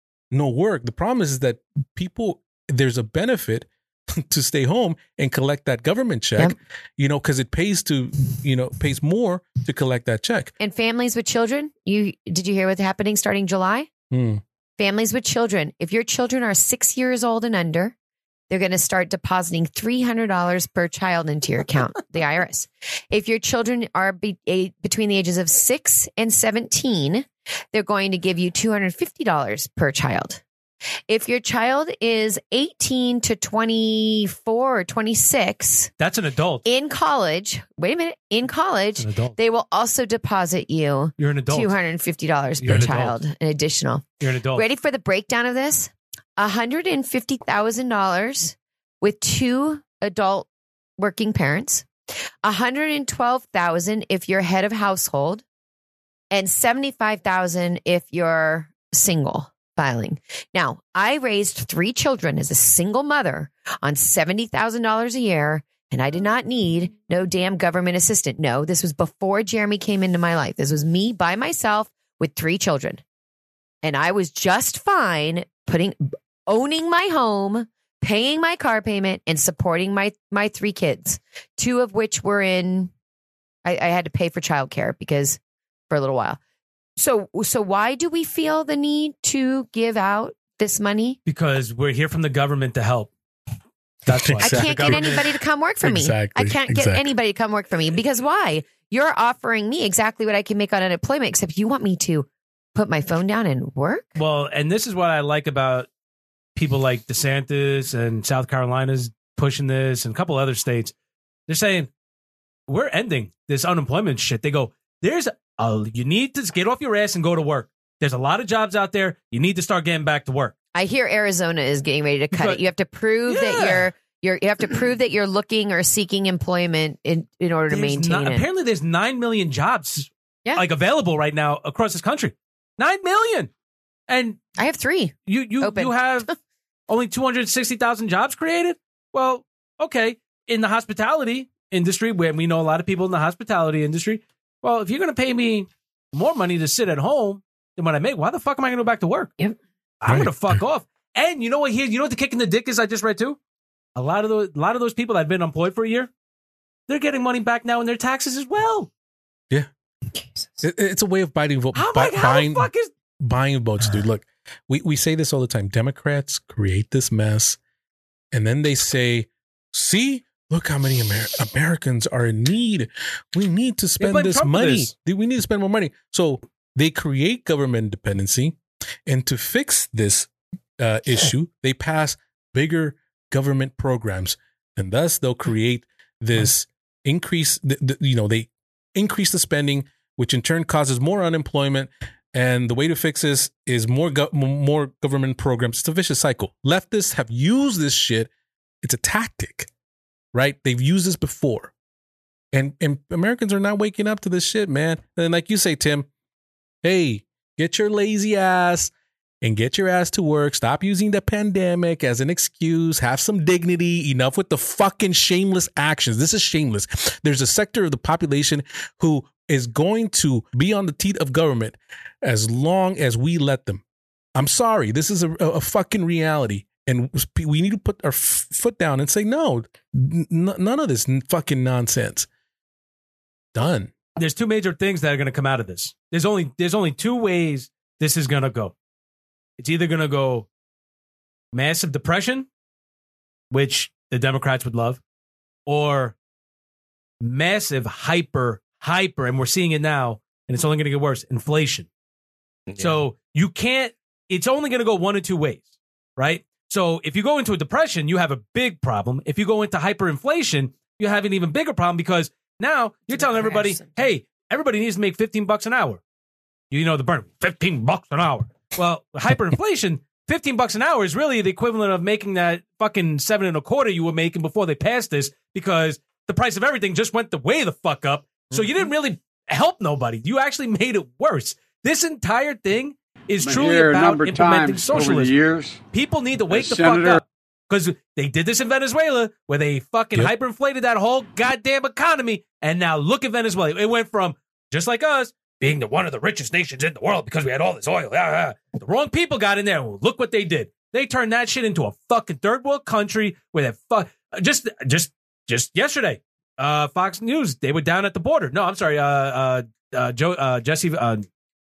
no work. The problem is, is that people, there's a benefit to stay home and collect that government check, yep. you know, because it pays to, you know, pays more to collect that check. And families with children, you did you hear what's happening starting July? Hmm. Families with children. If your children are six years old and under, they're going to start depositing three hundred dollars per child into your account, the I R S. If your children are be, a, between the ages of six and seventeen, they're going to give you two hundred fifty dollars per child. If your child is eighteen to twenty-four or twenty-six, that's an adult in college. Wait a minute. In college, they will also deposit you You're an adult. two hundred fifty dollars You're per an child, adult. an additional. You're an adult. Ready for the breakdown of this? one hundred fifty thousand dollars with two adult working parents, one hundred twelve thousand dollars if you're head of household, and seventy-five thousand dollars if you're single filing. Now, I raised three children as a single mother on seventy thousand dollars a year, and I did not need no damn government assistant. No, this was before Jeremy came into my life. This was me by myself with three children. And I was just fine putting, owning my home, paying my car payment, and supporting my, my three kids, two of which were in, I, I had to pay for childcare because for a little while. So, so why do we feel the need to give out this money? Because we're here from the government to help. That's why. I can't get anybody to come work for me. Exactly. I can't Exactly. get anybody to come work for me because why? You're offering me exactly what I can make on unemployment, except you want me to put my phone down and work? Well, and this is what I like about people like DeSantis and South Carolina's pushing this and a couple other states. They're saying, we're ending this unemployment shit. They go, there's a, you need to get off your ass and go to work. There's a lot of jobs out there. You need to start getting back to work. I hear Arizona is getting ready to cut Because- it. You have to prove Yeah. that you're you're you have to prove that you're looking or seeking employment in, in order to There's maintain not- it. Apparently, there's nine million jobs Yeah. like available right now across this country. Nine million, and I have three. You you Open. you have only two hundred sixty thousand jobs created. Well, okay, in the hospitality industry, where we know a lot of people in the hospitality industry. Well, if you're going to pay me more money to sit at home than what I make, why the fuck am I going to go back to work? Yep. I'm going to fuck off. And you know what? Here, you know what the kick in the dick is? I just read too. A lot of those, a lot of those people that have been employed for a year, they're getting money back now in their taxes as well. Yeah, it, it's a way of buying vote. How, buy, like, how buying the fuck is? buying votes, dude. Look, we we say this all the time. Democrats create this mess, and then they say, "See, look how many Amer- Americans are in need. We need to spend blame this Trump for money. this. We need to spend more money." So they create government dependency, and to fix this uh, issue, they pass bigger government programs, and thus they'll create this increase. The, the, you know, they increase the spending, which in turn causes more unemployment. And the way to fix this is more go- more government programs. It's a vicious cycle. Leftists have used this shit. It's a tactic, right? They've used this before. And and Americans are not waking up to this shit, man. And like you say, Tim, hey, get your lazy ass and get your ass to work. Stop using the pandemic as an excuse. Have some dignity. Enough with the fucking shameless actions. This is shameless. There's a sector of the population who is going to be on the teat of government as long as we let them. I'm sorry. This is a, a fucking reality. And we need to put our f- foot down and say, no, n- none of this fucking nonsense. Done. There's two major things that are going to come out of this. There's only there's only two ways this is going to go. It's either going to go massive depression, which the Democrats would love, or massive hyper, hyper, and we're seeing it now, and it's only going to get worse, inflation. Yeah. So you can't, it's only going to go one of two ways, right? So if you go into a depression, you have a big problem. If you go into hyperinflation, you have an even bigger problem because now you're telling everybody, hey, everybody needs to make fifteen bucks an hour. You know the burn, fifteen bucks an hour. Well, hyperinflation, fifteen bucks an hour is really the equivalent of making that fucking seven and a quarter you were making before they passed this because the price of everything just went the way the fuck up. So you didn't really help nobody. You actually made it worse. This entire thing is truly about implementing socialism. Years, people need to wake the Senator- fuck up because they did this in Venezuela where they fucking yep. hyperinflated that whole goddamn economy. And now look at Venezuela. It went from, just like us, being the one of the richest nations in the world because we had all this oil. Yeah, yeah. The wrong people got in there. Well, look what they did. They turned that shit into a fucking third world country where they fuck. Just, just, just yesterday, uh, Fox News, they were down at the border. No, I'm sorry, uh, uh, uh, Joe, uh, Jesse, uh,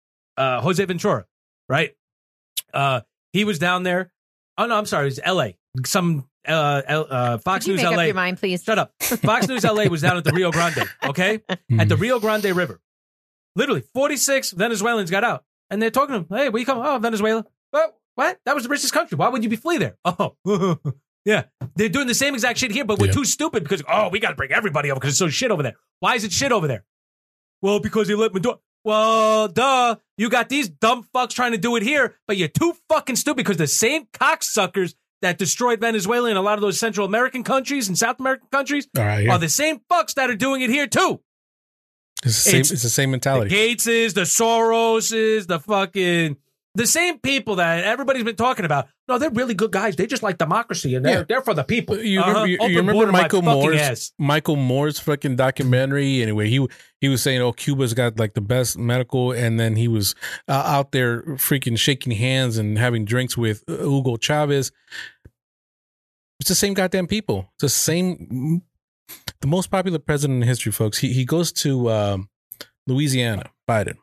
uh, Jose Ventura. Right, uh, he was down there. Oh no, I'm sorry, it was L A. Some uh, uh, Fox Could you News make L A. Up your mind, please. Shut up. Fox News L A was down at the Rio Grande. Okay, at the Rio Grande River. Literally, forty-six Venezuelans got out, and they're talking to them. Hey, where you come? Oh, Venezuela. What? What? That was the richest country. Why would you be flee there? Oh, yeah. They're doing the same exact shit here, but we're yeah. too stupid because oh, we got to bring everybody over because it's so shit over there. Why is it shit over there? Well, because they let Maduro. Well, duh. You got these dumb fucks trying to do it here, but you're too fucking stupid because the same cocksuckers that destroyed Venezuela and a lot of those Central American countries and South American countries right, yeah. are the same fucks that are doing it here too. It's the same, it's, it's the same mentality. The Gateses, the Soroses, the fucking... The same people that everybody's been talking about. No, they're really good guys. They just like democracy, and they're yeah. they're for the people. You uh-huh. remember, you, you remember Michael Moore's Michael Moore's fucking documentary? Anyway, he he was saying, "Oh, Cuba's got like the best medical," and then he was uh, out there freaking shaking hands and having drinks with Hugo Chavez. It's the same goddamn people. It's the same. The most popular president in history, folks. He he goes to um, Louisiana. Biden.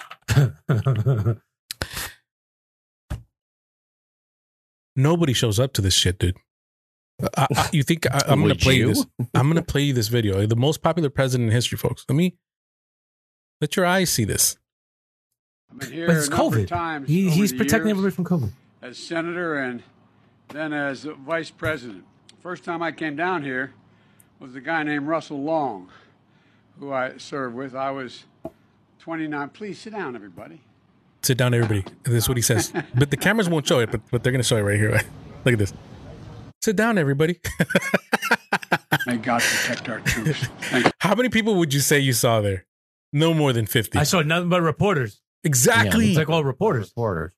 Nobody shows up to this shit, dude. I, I, you think I, I'm going to play you this? I'm going to play you this video. The most popular president in history, folks. Let me let your eyes see this. I've been here but it's a number COVID. Of times he, he's over protecting years everybody from COVID. As senator and then as vice president. First time I came down here was a guy named Russell Long, who I served with. I was twenty-nine. Please sit down, everybody. Sit down, everybody. This is what he says. But the cameras won't show it, but, but they're going to show it right here. Look at this. Sit down, everybody. May God protect our troops. Thank you. How many people would you say you saw there? No more than fifty. I saw nothing but reporters. Exactly. Yeah, it's like all reporters. Reporters.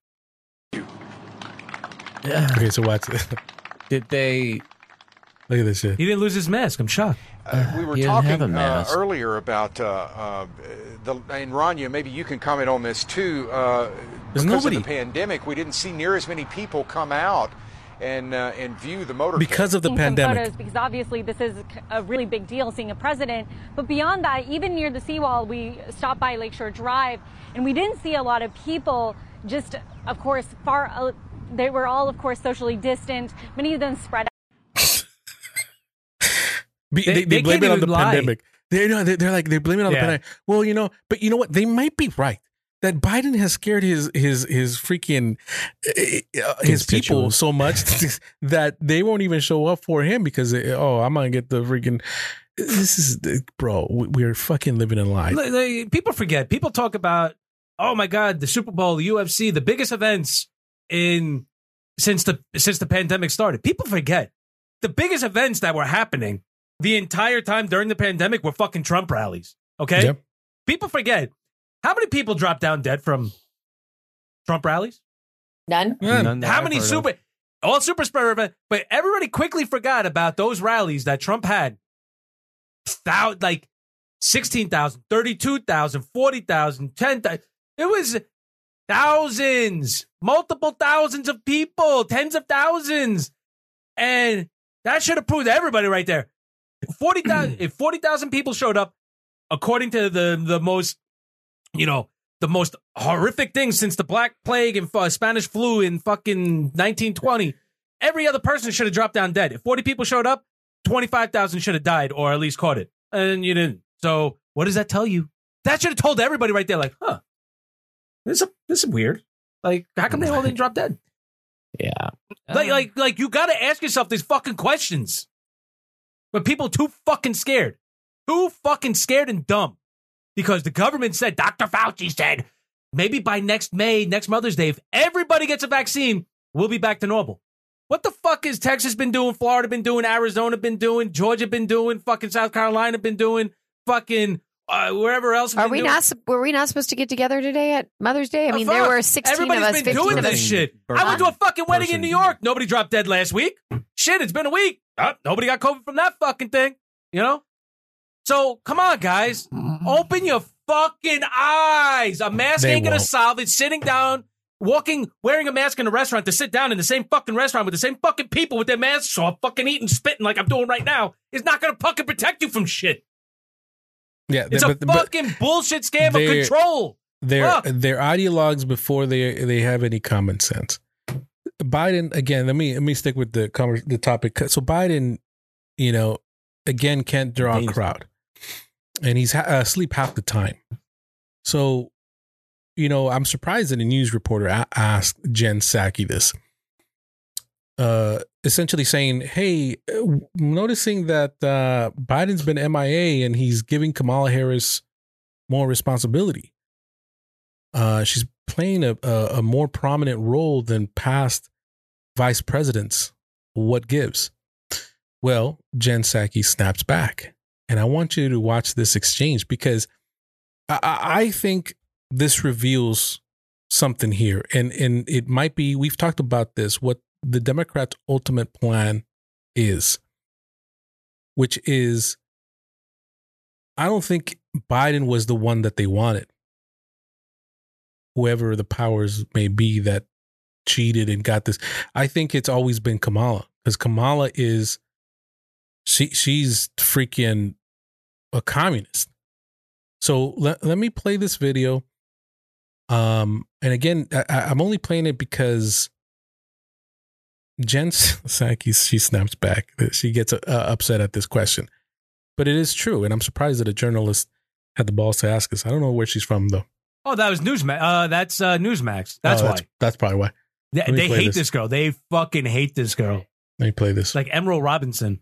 Yeah. Okay, so watch it. Did they... Look at this shit. He didn't lose his mask. I'm shocked. Uh, we were talking uh, earlier about uh, uh, the and Rania, maybe you can comment on this too. Uh, because nobody. of the pandemic, we didn't see near as many people come out and uh, and view the motorcade because of the pandemic. Photos, because obviously this is a really big deal, seeing a president. But beyond that, even near the seawall, we stopped by Lakeshore Drive, and we didn't see a lot of people. Just, of course, far. Uh, they were all, of course, socially distant. Many of them spread out. Be, they, they, they, they blame it on the lie. pandemic. They're, no, they're, they're like, they blame it on yeah. the pandemic. Well, you know, but you know what? They might be right. That Biden has scared his his his freaking uh, his people so much that they won't even show up for him because they, oh, I'm gonna get the freaking. This is bro. We're fucking living in life. People forget. People talk about oh my god, the Super Bowl, the U F C, the biggest events in since the since the pandemic started. People forget the biggest events that were happening the entire time during the pandemic were fucking Trump rallies. Okay? Yep. People forget. How many people dropped down dead from Trump rallies? None. None that How I've many heard of. super, all super spreader events, but everybody quickly forgot about those rallies that Trump had. Thou, like sixteen thousand, thirty-two thousand, forty thousand, ten thousand. It was thousands, multiple thousands of people, tens of thousands. And that should have proved to everybody right there. forty thousand, if forty thousand people showed up, according to the, the most, you know, the most horrific thing since the Black Plague and uh, Spanish flu in fucking nineteen twenty, every other person should have dropped down dead. If forty people showed up, twenty-five thousand should have died or at least caught it. And you didn't. So what does that tell you? That should have told everybody right there, like, huh, this is, this is weird. Like, how come they all didn't drop dead? Yeah. Like, like, like, you got to ask yourself these fucking questions. But people too fucking scared. Too fucking scared and dumb. Because the government said, Doctor Fauci said, maybe by next May, next Mother's Day, if everybody gets a vaccine, we'll be back to normal. What the fuck has Texas been doing? Florida been doing? Arizona been doing? Georgia been doing? Fucking South Carolina been doing? Fucking uh, wherever else. Are been we doing? not? Were we not supposed to get together today at Mother's Day? I Oh, mean, fuck. there were sixteen Everybody's of us, been fifteen doing of this us. shit. I went to a fucking wedding in New York. Nobody dropped dead last week. Shit, it's been a week. Oh, nobody got COVID from that fucking thing. You know? So, come on, guys. Open your fucking eyes. A mask They ain't going to won't. solve it. Sitting down, walking, wearing a mask in a restaurant to sit down in the same fucking restaurant with the same fucking people with their masks off, fucking eating, spitting like I'm doing right now, is not going to fucking protect you from shit. Yeah, It's but- a but fucking bullshit scam of they're- control. They're Fuck. they're ideologues before they they have any common sense. Biden again. Let me let me stick with the conver- the topic. So Biden, you know, again can't draw a crowd, and he's ha- asleep half the time. So, you know, I'm surprised that a news reporter a- asked Jen Psaki this, uh, essentially saying, "Hey, uh, noticing that uh, Biden's been M I A and he's giving Kamala Harris more responsibility. Uh, she's playing a, a, a more prominent role than past vice presidents. What gives?" Well, Jen Psaki snaps back. And I want you to watch this exchange because I, I think this reveals something here. And, and it might be, we've talked about this, what the Democrats' ultimate plan is, which is, I don't think Biden was the one that they wanted. Whoever the powers may be that cheated and got this. I think it's always been Kamala, because Kamala is, she she's freaking a communist. So let, let me play this video. Um, and again, I, I'm only playing it because Jen Psaki, she snaps back. She gets uh, upset at this question. But it is true, and I'm surprised that a journalist had the balls to ask us. I don't know where she's from, though. Oh, that was Newsmax. Uh, that's uh, Newsmax. That's Oh, why. That's, that's probably why. They, Let me they play hate this. this. girl. They fucking hate this girl. Let me play this. Like Emerald Robinson.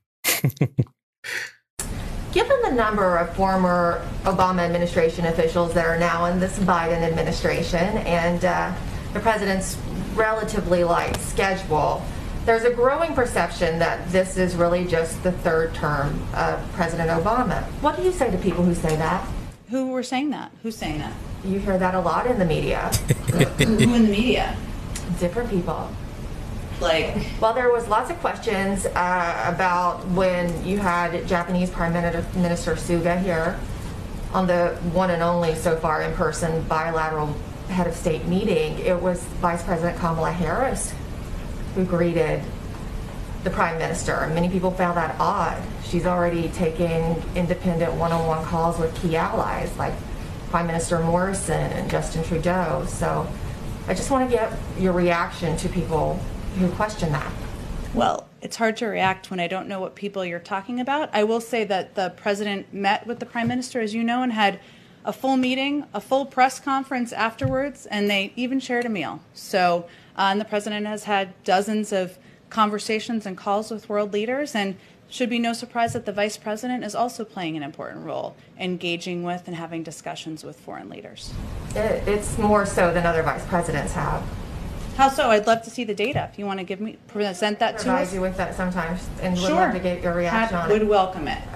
Given the number of former Obama administration officials that are now in this Biden administration and uh, the president's relatively light schedule, there's a growing perception that this is really just the third term of President Obama. What do you say to people who say that? Who were saying that? Who's saying that? You hear that a lot in the media. Who in the media? Different people. Like, well, there was lots of questions uh, about when you had Japanese Prime Minister Suga here on the one and only so far in-person bilateral head of state meeting. It was Vice President Kamala Harris who greeted the Prime Minister. Many people found that odd. She's already taking independent one-on-one calls with key allies like Prime Minister Morrison and Justin Trudeau. So I just want to get your reaction to people who question that. well, it's hard to react when I don't know what people you're talking about. I will say that the president met with the prime minister, as you know, and had a full meeting, a full press conference afterwards, and they even shared a meal. So, uh, and the president has had dozens of conversations and calls with world leaders, and should be no surprise that the vice president is also playing an important role, engaging with and having discussions with foreign leaders. It, it's more so than other vice presidents have. How so? I'd love to see the data. If you want to give me present that to Provide us. you with that sometimes, and would Sure. love to get your reaction Had- on it. would welcome it.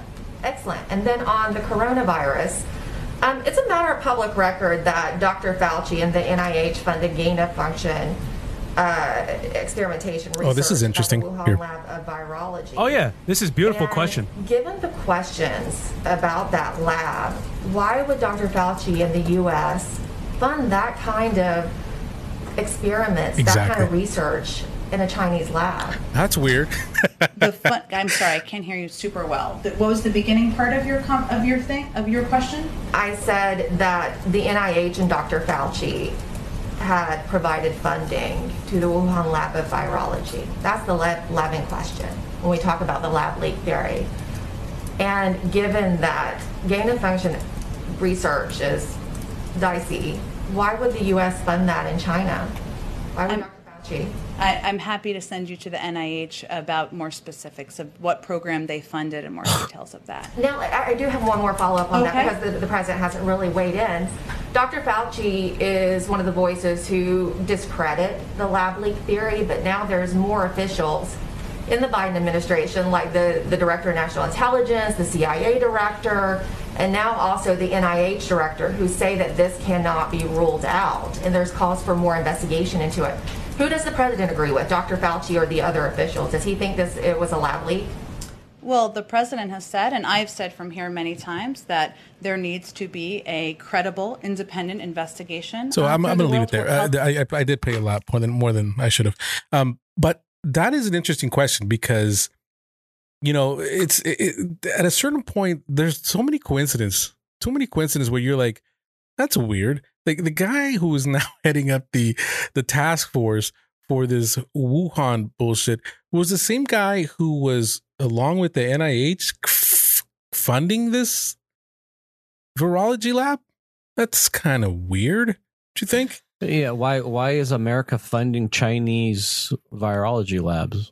Excellent. And then on the coronavirus, um, it's a matter of public record that Doctor Fauci and the N I H funded gain of function uh, experimentation research Oh, this is interesting. at the Wuhan Here. Lab of Virology. Oh yeah, this is a beautiful And question. Given the questions about that lab, why would Doctor Fauci in the U S fund that kind of experiments, that kind Exactly. of research in a Chinese lab? That's weird. The fun, I'm sorry, I can't hear you super well. The- What was the beginning part of your com- of your thing of your question? I said that the N I H and Doctor Fauci had provided funding to the Wuhan Lab of Virology. That's the lab, lab in question when we talk about the lab leak theory. And given that gain of function research is dicey, why would the U S fund that in China? Why would Doctor Fauci? I, I'm happy to send you to the N I H about more specifics of what program they funded and more details of that. Now, I, I do have one more follow-up on Okay. that because the, the president hasn't really weighed in. Doctor Fauci is one of the voices who discredit the lab leak theory, but now there's more officials in the Biden administration, like the, the Director of National Intelligence, the C I A Director, and now also the N I H Director, who say that this cannot be ruled out, and there's calls for more investigation into it. Who does the president agree with, Doctor Fauci or the other officials? Does he think this it was a lab leak? Well, the president has said, and I've said from here many times, that there needs to be a credible, independent investigation. So uh, I'm, through I'm the going to leave it World there. Health- Uh, I, I, I did pay a lot more than more than I should have. Um, but that is an interesting question because, you know, it's it, it, at a certain point, there's so many coincidences, too many coincidences where you're like, that's weird. Like the guy who is now heading up the the task force for this Wuhan bullshit was the same guy who was along with the N I H f- funding this virology lab. That's kind of weird. Do you think? Yeah, why why is America funding Chinese virology labs?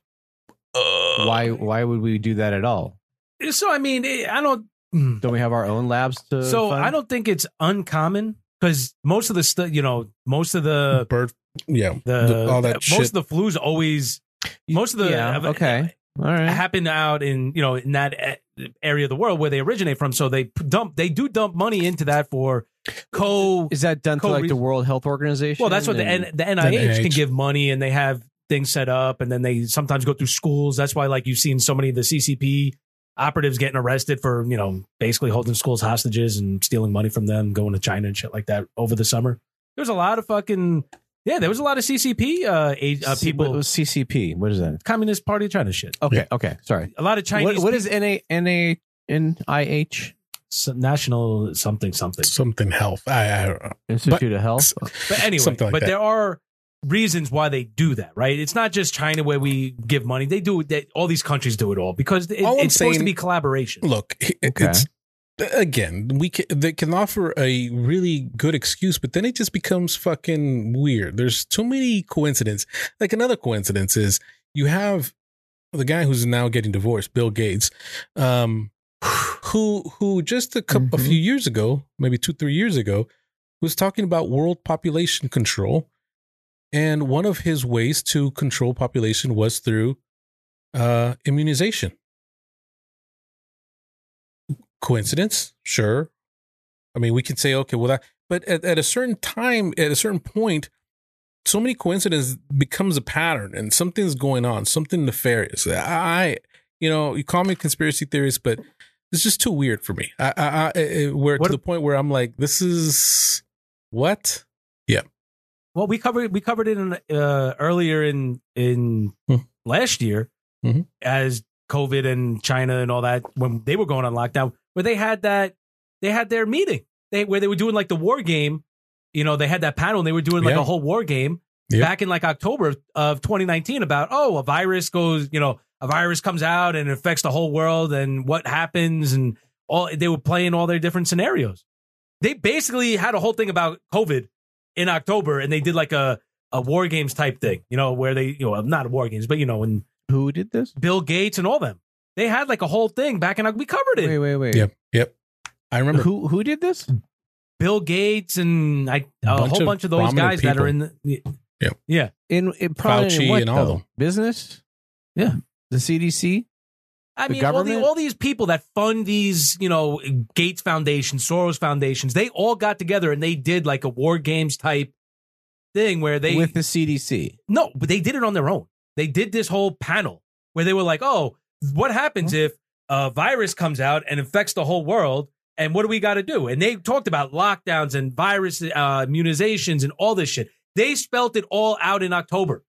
Uh, why why would we do that at all? So I mean, I don't. Don't we have our own labs to So fund? I don't think it's uncommon because most of the stuff, you know, most of the bird, yeah, the, the- all that most shit. of the flu's always most of the Yeah, okay. All right. happen out in you know in that area of the world where they originate from. So they dump they do dump money into that for co. Is that done to like the World Health Organization? Well, that's what the and- N, the N I H can give money, and they have things set up, and then they sometimes go through schools. That's why, like, you've seen so many of the C C P operatives getting arrested for, you know, basically holding schools hostages and stealing money from them, going to China and shit like that over the summer. There was a lot of fucking yeah, there was a lot of C C P uh, age, uh C- people. What was C C P? What is that? Communist Party of China shit. Okay, okay, sorry. A lot of Chinese. What, what is N A N A N I H? National something something something health. I, I don't know. Institute But- of Health. But anyway, Something like but that. there are reasons why they do that, right? It's not just China where we give money. They do it. All these countries do it all because it, All I'm it's supposed to saying- be collaboration. Look, it- it's again, we can, they can offer a really good excuse, but then it just becomes fucking weird. There's too many coincidences. Like another coincidence is you have the guy who's now getting divorced, Bill Gates, um, who who just a couple, a few years ago, maybe two three years ago, was talking about world population control, and one of his ways to control population was through uh, immunization. Coincidence? Sure. I mean, we can say, okay, well, that, but at, at a certain time, at a certain point, so many coincidences becomes a pattern and something's going on, something nefarious. I, you know, you call me a conspiracy theorist, but it's just too weird for me. I, I, I we're to the point where I'm like, this is what? Yeah. Well, we covered we covered it in, uh, earlier in in last year Mhm. as COVID and China and all that when they were going on lockdown, where they had that they had their meeting, they where they were doing like the war game. You know, they had that panel and they were doing like Yeah. a whole war game Yep. back in like October of twenty nineteen about, oh, a virus goes, you know, a virus comes out and affects the whole world and what happens. And all they were playing all their different scenarios. They basically had a whole thing about COVID in October and they did like a, a war games type thing, you know, where they, you know, not war games, but, you know, when Who did this? Bill Gates and all them, they had like a whole thing back in, we covered it. Wait, wait, wait. Yep. Yep. I remember. Who who did this? Bill Gates and I, a Bunch whole of bunch of those prominent guys that are in people. the, Yep. yeah. In, in probably Fauci in what, and all though? them. Business? Yeah. The C D C? I The mean, all, the, government? all these people that fund these, you know, Gates Foundation, Soros Foundations, they all got together and they did like a war games type thing where they with the C D C. No, but they did it on their own. They did this whole panel where they were like, "Oh, what happens if a virus comes out and infects the whole world? And what do we got to do?" And they talked about lockdowns and virus uh, immunizations and all this shit. They spelt it all out in October.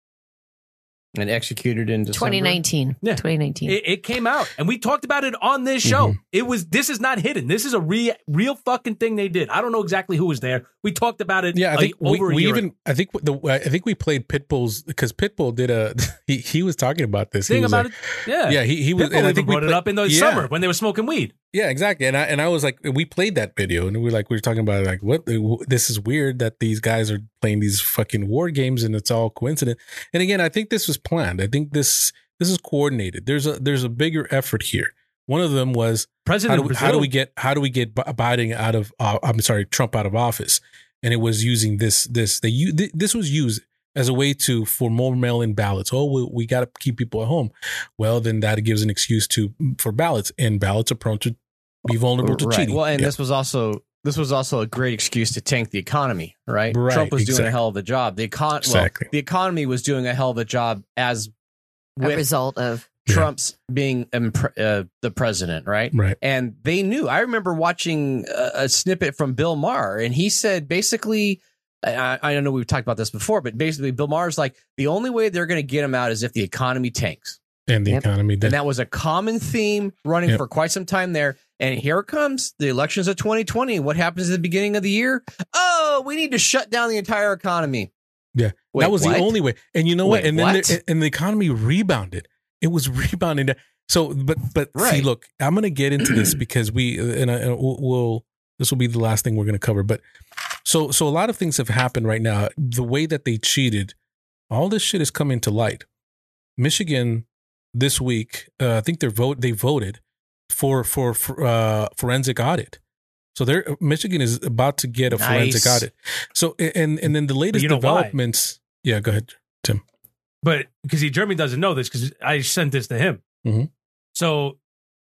And executed in December. twenty nineteen. Yeah. twenty nineteen. It, it came out, and we talked about it on this show. Mm-hmm. It was this is not hidden. This is a real, real fucking thing they did. I don't know exactly who was there. We talked about it. Yeah, I a- think we, over a we year even ago. I think the I think we played Pitbull's because Pitbull did a he, he was talking about this. He Thing was about like- it. Yeah, yeah. He he was. Pitbull and I even think we brought it played- up in the yeah. summer when they were smoking weed. Yeah, exactly. And I and I was like, we played that video, and we were like, we were talking about it, like, what? This is weird that these guys are playing these fucking war games, and it's all coincident. And again, I think this was planned. I think this this is coordinated. There's a there's a bigger effort here. One of them was President how do, of how do Brazil. we get how do we get Bi- Biden out of uh, I'm sorry Trump out of office, and it was using this this they u- th- this was used as a way to for more mail-in ballots. Oh, we, we got to keep people at home. Well, then that gives an excuse to for ballots, and ballots are prone to be vulnerable to Right. cheating. Well, and Yeah. this was also this was also a great excuse to tank the economy, right? Right, Trump was doing exactly. a hell of a job. The econ Exactly. well, the economy was doing a hell of a job as A with result of Trump's being impre- uh, the president, right? Right. And they knew. I remember watching a, a snippet from Bill Maher, and he said basically, I, I know we've talked about this before, but basically, Bill Maher's like the only way they're going to get him out is if the economy tanks. and the Yep. economy did. And that was a common theme running Yep. for quite some time there. And here it comes, the elections of twenty twenty. What happens at the beginning of the year? Oh, we need to shut down the entire economy. Yeah, Wait, that was what? the only way. And you know what? Wait, And then what? the, and the economy rebounded. It was rebounding. So, but but see, Right. look, I'm going to get into this because we and, I, and we'll, we'll this will be the last thing we're going to cover. But so so a lot of things have happened right now. The way that they cheated, all this shit is coming to light. Michigan this week, uh, I think they vote they voted for for, for uh, forensic audit. So they're Michigan is about to get a Nice. forensic audit. So and and then the latest you know why? developments. Yeah, go ahead, Tim. But because he Jeremy doesn't know this because I sent this to him. Mhm. So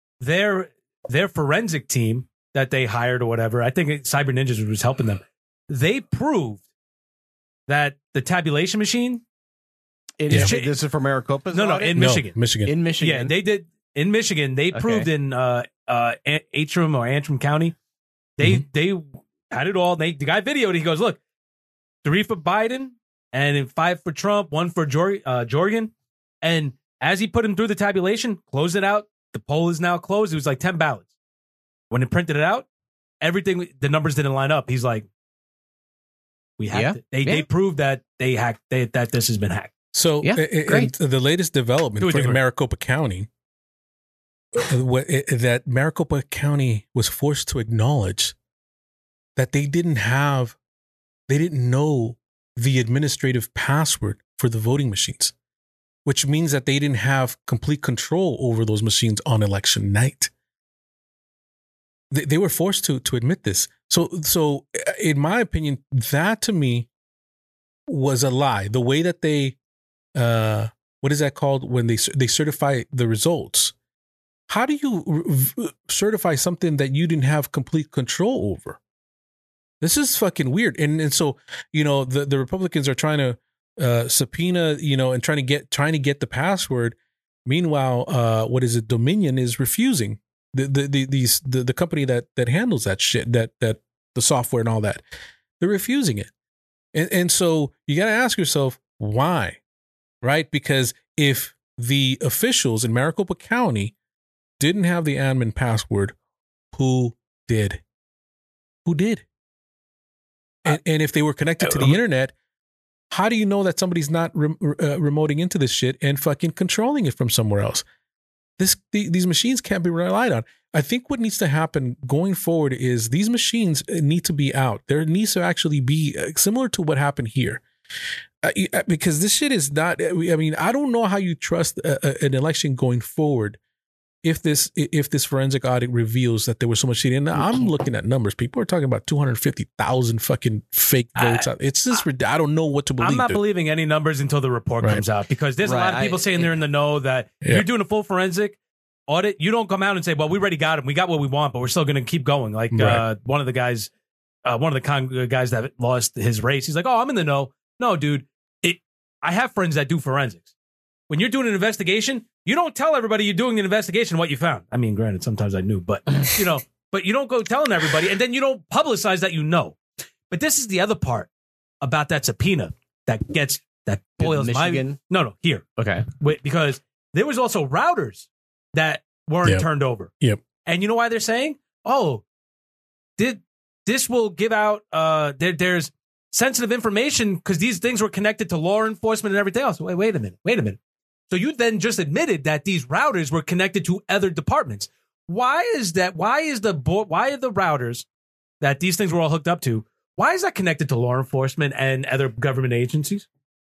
their their forensic team that they hired or whatever, I think it- Cyber Ninjas was helping them. They proved that the tabulation machine. It Yeah. is, this is for Maricopa? No, no, in No, Michigan. Michigan. In Michigan. Yeah, they did in Michigan. They Okay. proved in uh, uh, A- Antrim or Antrim County. They Mm-hmm. they had it all. They the guy videoed it. He goes, "Look, three for Biden and then five for Trump, one for Jor- uh, Jorgen." And as he put him through the tabulation, closed it out. The poll is now closed. It was like ten ballots. When it printed it out, everything the numbers didn't line up. He's like, "We hacked Yeah. it." They Yeah. they proved that they hacked they, that this has been hacked. So, Yeah, uh, uh, great. and the latest development Do it for in different. Maricopa County, uh, what- uh, that Maricopa County was forced to acknowledge that they didn't have, they didn't know the administrative password for the voting machines, which means that they didn't have complete control over those machines on election night. They, they were forced to to admit this. So, so uh, in my opinion, that to me was a lie. The way that they uh what is that called when they they certify the results? How do you r- certify something that you didn't have complete control over? This is fucking weird. And and so, you know, the the Republicans are trying to uh subpoena, you know, and trying to get trying to get the password. Meanwhile, uh what is it? Dominion is refusing. The the the these the, the company that that handles that shit, that that the software and all that. They're refusing it. And and so you got to ask yourself why? Right? Because if the officials in Maricopa County didn't have the admin password, who did? Who did? And, and if they were connected to the internet, how do you know that somebody's not rem- uh, remoting into this shit and fucking controlling it from somewhere else? This the, these machines can't be relied on. I think what needs to happen going forward is these machines need to be out. There needs to actually be uh, similar to what happened here. Uh, because this shit is not, I mean, I don't know how you trust a, a, an election going forward if this if this forensic audit reveals that there was so much cheating. And I'm looking at numbers. People are talking about two hundred fifty thousand fucking fake votes. I, out. It's just, I don't know what to believe. I'm not dude. believing any numbers until the report Right. comes out because there's a Right, lot of people I- saying they're in the know that if Yeah. you're doing a full forensic, audit, you don't come out and say, well, we already got him. We got what we want, but we're still going to keep going. Like Right. uh, one of the guys, uh, one of the con- guys that lost his race, he's like, oh, I'm in the know. No, dude, it, I have friends that do forensics. When you're doing an investigation, you don't tell everybody you're doing an investigation what you found. I mean, granted, sometimes I knew, but you know, but you don't go telling everybody, and then you don't publicize that you know. But this is the other part about that subpoena that gets that boils my Michigan? no no here Okay. Wait, because there was also routers that weren't Yep. turned over, Yep. and you know why they're saying, oh, did this will give out uh there, there's sensitive information because these things were connected to law enforcement and everything else. Wait, wait a minute, wait a minute. So you then just admitted that these routers were connected to other departments. Why is that? Why is the bo- why are the routers that these things were all hooked up to? Why is that connected to law enforcement and other government agencies?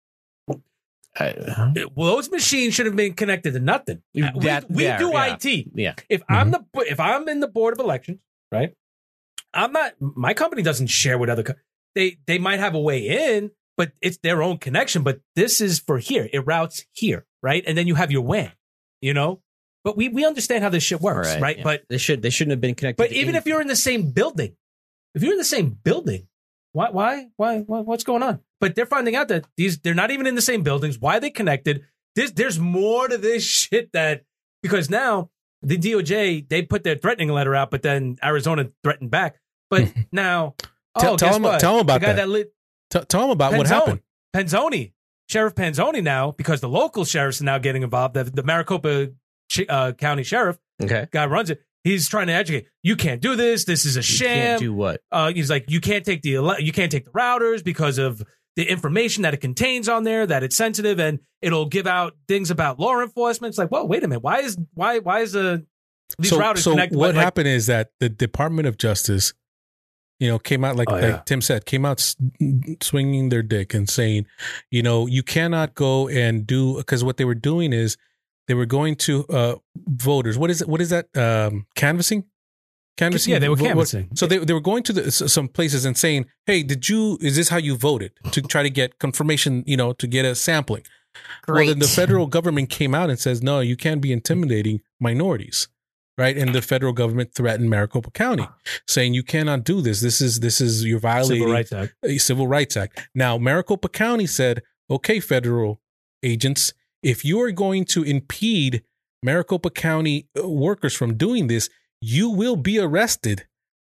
I, Well, those machines should have been connected to nothing. We, That- we there, do yeah. I T. Yeah. If I'm the if I'm in the board of elections, right? I'm not. My company doesn't share with other. Co- they they might have a way in, but it's their own connection. But this is for here. It routes here, right? And then you have your W A N. You know, but we we understand how this shit works, right? yeah. But they should they shouldn't have been connected. but to even if anything. you're in the same building, if you're in the same building, why why why, why what's going on? But they're finding out that these they're not even in the same buildings. Why are they connected? There's there's more to this shit that because now the D O J they put their threatening letter out, but then Arizona threatened back. But now, Tell- oh, tell guess him- what? tell him about the guy that. lit T- tell them about what Penzone. happened. Penzone, Sheriff Penzone now, because the local sheriffs are now getting involved. The, the Maricopa uh, County Sheriff okay. guy runs it. He's trying to educate. You can't do this. This is a sham. can't do what? Uh, he's like, you can't take the ele- you can't take the routers because of the information that it contains on there, that it's sensitive, and it'll give out things about law enforcement. It's like, well, wait a minute. Why is why why is the these so, routers so connected? what like, happened is that the Department of Justice, you know, came out like, Oh, like yeah. Tim said, came out s- swinging their dick and saying, you know, you cannot go and do because what they were doing is they were going to uh, voters. What is it? What is that? Um, canvassing. Canvassing. Yeah, they were Vo- what- canvassing. So they they were going to the, s- some places and saying, "Hey, did you? Is this how you voted?" To try to get confirmation, you know, to get a sampling. Well, then the federal government came out and says, "No, you can't be intimidating minorities." Right, and the federal government threatened Maricopa County, saying you cannot do this. This is this is you're violating Civil Rights Act. a Civil Rights Act. Now, Maricopa County said, "Okay, federal agents, if you are going to impede Maricopa County uh, workers from doing this, you will be arrested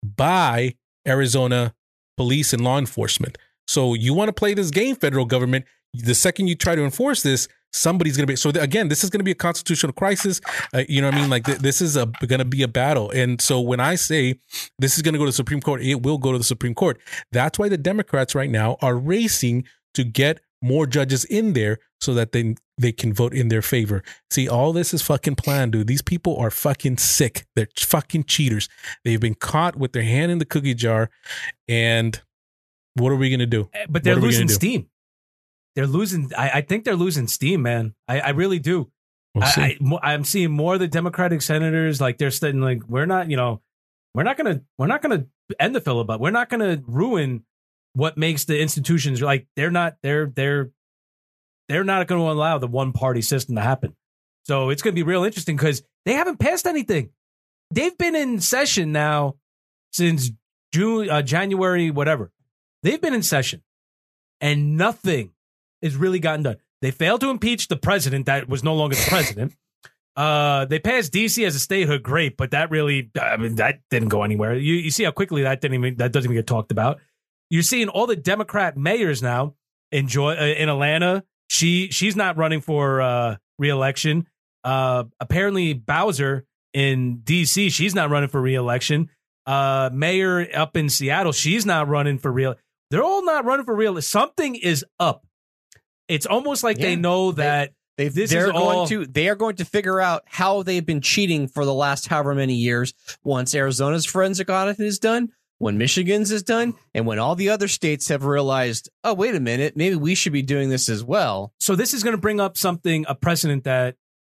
by Arizona police and law enforcement. So you want to play this game, federal government? The second you try to enforce this, somebody's going to be. So th- again, this is going to be a constitutional crisis. Uh, you know what I mean? Like th- this is a going to be a battle. And so when I say this is going to go to the Supreme Court, it will go to the Supreme Court. That's why the Democrats right now are racing to get more judges in there so that they they can vote in their favor. See, all this is fucking planned, dude. These people are fucking sick. They're fucking cheaters. They've been caught with their hand in the cookie jar. And what are we going to do? But they're What are we losing gonna do? steam. They're losing. I, I think they're losing steam, man. I, I really do. We'll see. I, I, mo- I'm seeing more of the Democratic senators like they're saying like we're not, you know, we're not gonna we're not gonna end the filibuster. We're not gonna ruin what makes the institutions like they're not they're they're they're not going to allow the one party system to happen. So it's going to be real interesting because they haven't passed anything. They've been in session now since June, uh, January, whatever. They've been in session, and nothing has really gotten done. They failed to impeach the president that was no longer the president. Uh, they passed D C as a statehood, great, but that really, I mean, that didn't go anywhere. You, you see how quickly that didn't even that doesn't even get talked about. You're seeing all the Democrat mayors now enjoy uh, in Atlanta. She she's not running for uh, reelection. Uh, apparently, Bowser in D C, she's not running for reelection. Uh, mayor up in Seattle, she's not running for real. They're all not running for real. Something is up. It's almost like they Yeah. know that They've, this they're is all. going to they are going to figure out how they've been cheating for the last however many years. Once Arizona's forensic audit is done, when Michigan's is done, and when all the other states have realized, oh wait a minute, maybe we should be doing this as well. So this is going to bring up something, a precedent that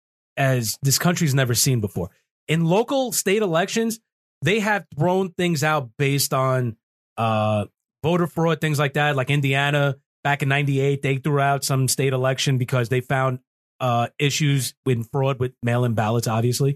as this country's never seen before. In local state elections, they have thrown things out based on uh, voter fraud, things like that. Like Indiana back in ninety-eight, they threw out some state election because they found uh, issues with fraud with mail-in ballots, obviously.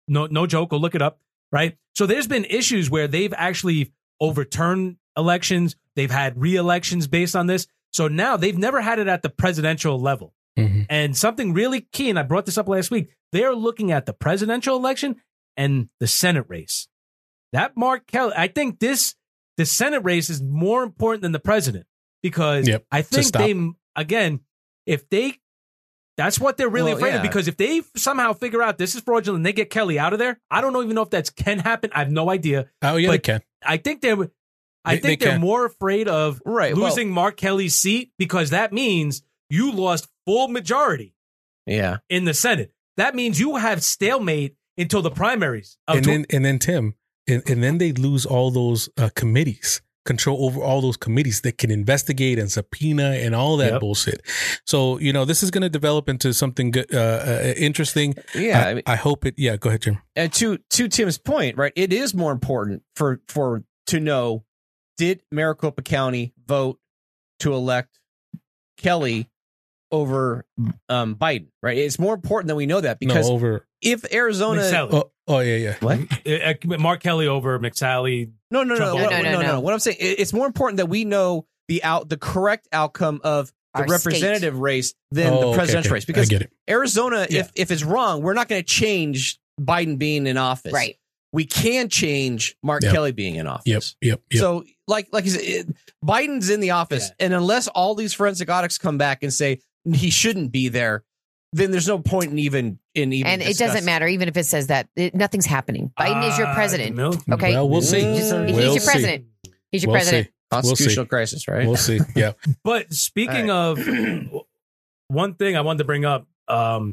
No, no joke. Go look it up. Right. So there's been issues where they've actually overturned elections. They've had re-elections based on this. So now they've never had it at the presidential level. Mm-hmm. And something really key, and I brought this up last week, they're looking at the presidential election and the Senate race. That Mark Kelly, I think this, the Senate race is more important than the president because Yep, I to think stop. they, again, if they, that's what they're really Well, afraid yeah. of because if they somehow figure out this is fraudulent and they get Kelly out of there, I don't know, even know if that can happen. I have no idea. Oh, yeah, But they can. I think they're, I They- think they they are can. more afraid of Right, well- losing Mark Kelly's seat because that means you lost full majority Yeah. in the Senate. That means you have stalemate until the primaries. of And tw- then, and then Tim, and, and then they lose all those uh, committees, control over all those committees that can investigate and subpoena and all that Yep. bullshit. So, you know, this is going to develop into something good, uh, uh, interesting. Yeah, I, I mean- I hope it. Yeah, go ahead, Jim. And to to Tim's point, right? It is more important for for to know, did Maricopa County vote to elect Kelly over um, Biden? Right? It's more important that we know that because no, over. if Arizona, McSally. Oh, oh yeah, yeah. what? Uh, uh, Mark Kelly over McSally. No, no, no, Trouble. no, No, no, no, no, no, no. no. What I'm saying, it- it's more important that we know the out the correct outcome of the Our representative race than Oh, the okay, presidential okay. race. Because I get it. Arizona, Yeah. if if it's wrong, we're not going to change Biden being in office. Right. We can change Mark Yep. Kelly being in office. Yep, yep, yep. So, like, like you said, it, Biden's in the office, Yeah. and unless all these forensic audits come back and say he shouldn't be there, then there's no point in even in even. And it doesn't discussing. matter, even if it says that. It, nothing's happening. Biden is your Uh, president. no. Okay? Well, we'll see. Just- We'll he's We'll your see. president. He's your We'll president. see. We'll see. Constitutional crisis, right? We'll see. Yeah. But speaking of one thing I wanted to bring up, um,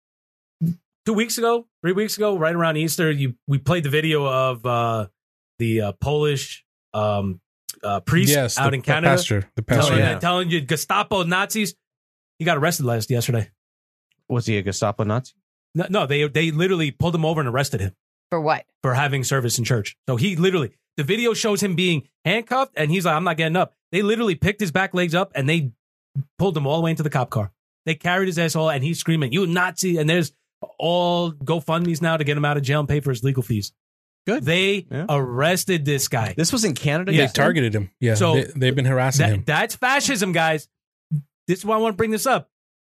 two weeks ago, three weeks ago, right around Easter, you we played the video of uh, the uh, Polish um, uh, priest Yes. out the, in Canada The pastor. The pastor. telling, yeah. telling you Gestapo Nazis. He got arrested last yesterday. Was he a Gestapo Nazi? No, no, they they literally pulled him over and arrested him For what? for having service in church. So he literally, the video shows him being handcuffed, and he's like, "I'm not getting up." They literally picked his back legs up and they pulled him all the way into the cop car. They carried his asshole, and he's screaming, "You Nazi!" And there's all GoFundMe's now to get him out of jail and pay for his legal fees. Good. They Yeah. arrested this guy. This was in Canada. Yeah. you They said? targeted him. Yeah. So they, they've been harassing That- him. That's fascism, guys. This is why I want to bring this up.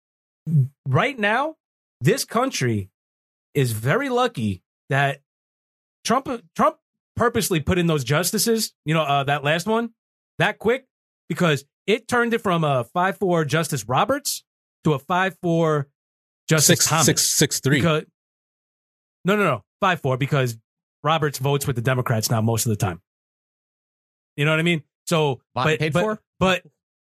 Right now, this country is very lucky that Trump Trump purposely put in those justices, you know, uh, that last one, that quick, because it turned it from a five four Justice Roberts to a five four Justice Six, Thomas. six, six, three. Because, no, no, no, five four, because Roberts votes with the Democrats now most of the time. You know what I mean? So, Bought but, and paid but, for? but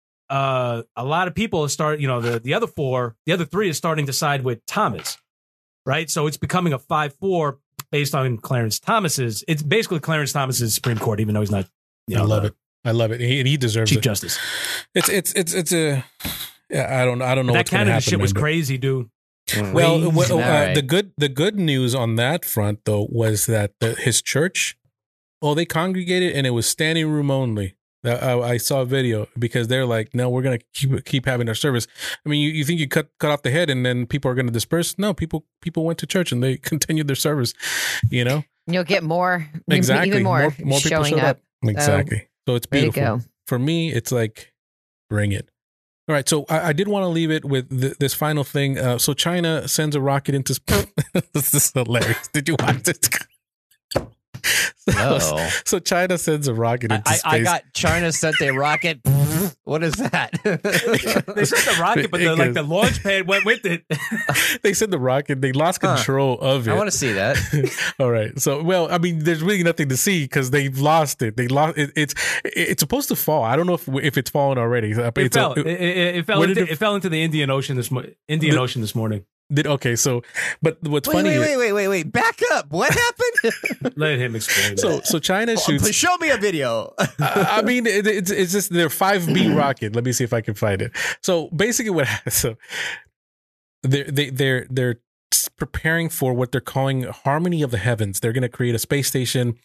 uh, a lot of people start, you know, the, the other four, the other three is starting to side with Thomas, right? So it's becoming a five four based on Clarence Thomas's. It's basically Clarence Thomas's Supreme Court, even though he's not. You know, I love the it. I love it. He, he deserves Chief it. Justice. It's it's it's it's a. Yeah, I don't I don't know That what's going to Canada happen. shit was man, but- crazy, dude. Well, Crazy. well, uh, All right. the good the good news on that front though was that the, his church, oh, they congregated and it was standing room only. I, I, I saw a video because they're like, no, we're gonna keep keep having our service. I mean, you, you think you cut cut off the head and then people are gonna disperse? No, people people went to church and they continued their service. You know, You'll get more, exactly. even more, more people showing showed up. up. Exactly. So it's way to beautiful. go. For me, it's like, bring it. All right, so I, I did want to leave it with th- this final thing. Uh, so China sends a rocket into space. This is hilarious. Did you watch it? so, No. so China sends a rocket into I, space. I got China sent a rocket. What is that? They sent the rocket, but the, like the launch pad went with it. They sent the rocket. They lost Huh. control of it. I want to see that. All right. So, well, I mean, there's really nothing to see because they've lost it. They lost it. It's it's supposed to fall. I don't know if if it's fallen already. It It's fell. A, It, it, it fell. where Into, did it, it- fell into the Indian Ocean this mo- Indian The- Ocean this morning. did okay. So, but what's Wait, funny? wait, is- wait, wait, wait, wait. Back up. What happened? Let him explain. So, that. so China Oh, shoots. Show me a video. I mean, it, it's it's just their five B rocket. Let me see if I can find it. So basically, what so they're they they're they're preparing for what they're calling Harmony of the Heavens. They're going to create a space station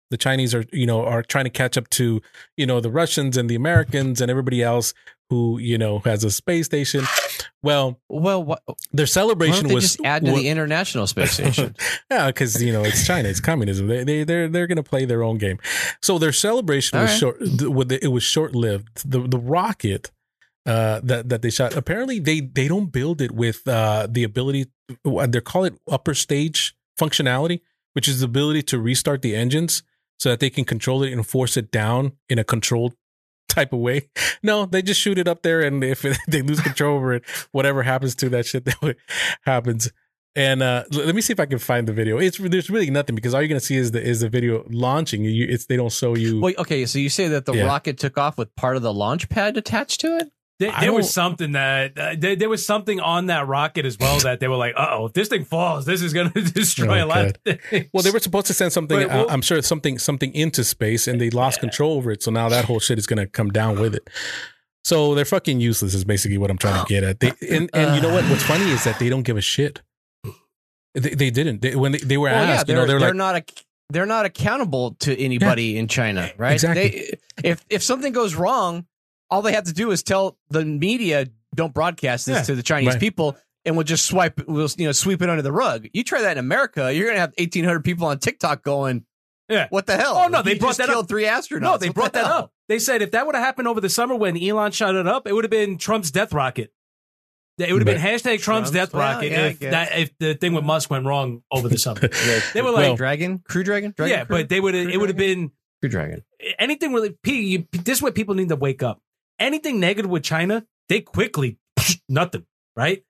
The Chinese are, you know, are trying to catch up to, you know, the Russians and the Americans and everybody else who, you know, has a space station. Well, well, what, their celebration why don't they was just add to wa- the International Space Station. Yeah, because you know it's China, it's communism. They they they're they're going to play their own game. So their celebration All was right. short. th- with the- It was short lived. The the rocket uh, that that they shot. Apparently, they they don't build it with uh, the ability. They call it upper stage functionality, which is the ability to restart the engines so that they can control it and force it down in a controlled type of way. No, they just shoot it up there, and if they lose control over it, whatever happens to that shit, that happens. And uh, l- let me see if I can find the video. It's there's really nothing because all you're gonna see is the is the video launching. You, it's they don't show you. Wait, okay, so you say that the Yeah. rocket took off with part of the launch pad attached to it? There, I there was don't- something that uh, there, there was something on that rocket as well that they were like, "Uh oh, if this thing falls, this is going to destroy Oh, a lot of God. things." Well, they were supposed to send something. Wait, well- uh, I'm sure something something into space, and they lost control over it. So now that whole shit is gonna come down with it. So they're fucking useless. Is basically what I'm trying to get at. They and, and you know what? What's funny is that they don't give a shit. They, they didn't. They, when they, they were Well, yeah, asked, they're, you know, they're, they're like, not a, they're not accountable to anybody in China, right? Exactly. They, if if something goes wrong, all they have to do is tell the media, "Don't broadcast this Yeah, to the Chinese right. people," and we'll just swipe, we'll you know sweep it under the rug. You try that in America, you're gonna have eighteen hundred people on TikTok going, Yeah. "What the hell? Oh no, they You brought just that killed up. three astronauts." No, they What brought the that hell? up. They said if that would have happened over the summer when Elon shot it up, it would have been Trump's death rocket. It would have been hashtag Trump's Trump's- death well, rocket yeah, I if guess. that if the thing with Musk went wrong over the summer. They were Like like, Dragon, Crew Dragon, Dragon yeah, Crew? but they would have. Crew It would have Dragon? been Crew Dragon. anything really. P, you, this is what people need to wake up. Anything negative with China, they quickly nothing, right?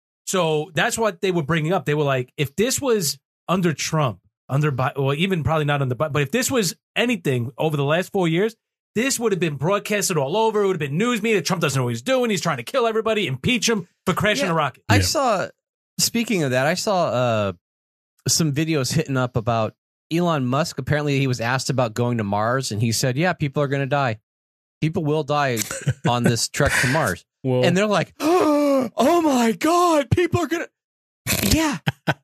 So that's what they were bringing up. They were like, if this was under Trump, under Bi- well, even probably not under, Bi- but if this was anything over the last four years, this would have been broadcasted all over. It would have been news media. Trump doesn't know what he's doing. He's trying to kill everybody, impeach him for crashing Yeah, a rocket. I saw. Speaking of that, I saw uh, some videos hitting up about Elon Musk. Apparently, he was asked about going to Mars, and he said, "Yeah, people are going to die. People will die on this trek to Mars." well, And they're like, "Oh my god, people are going to." Yeah,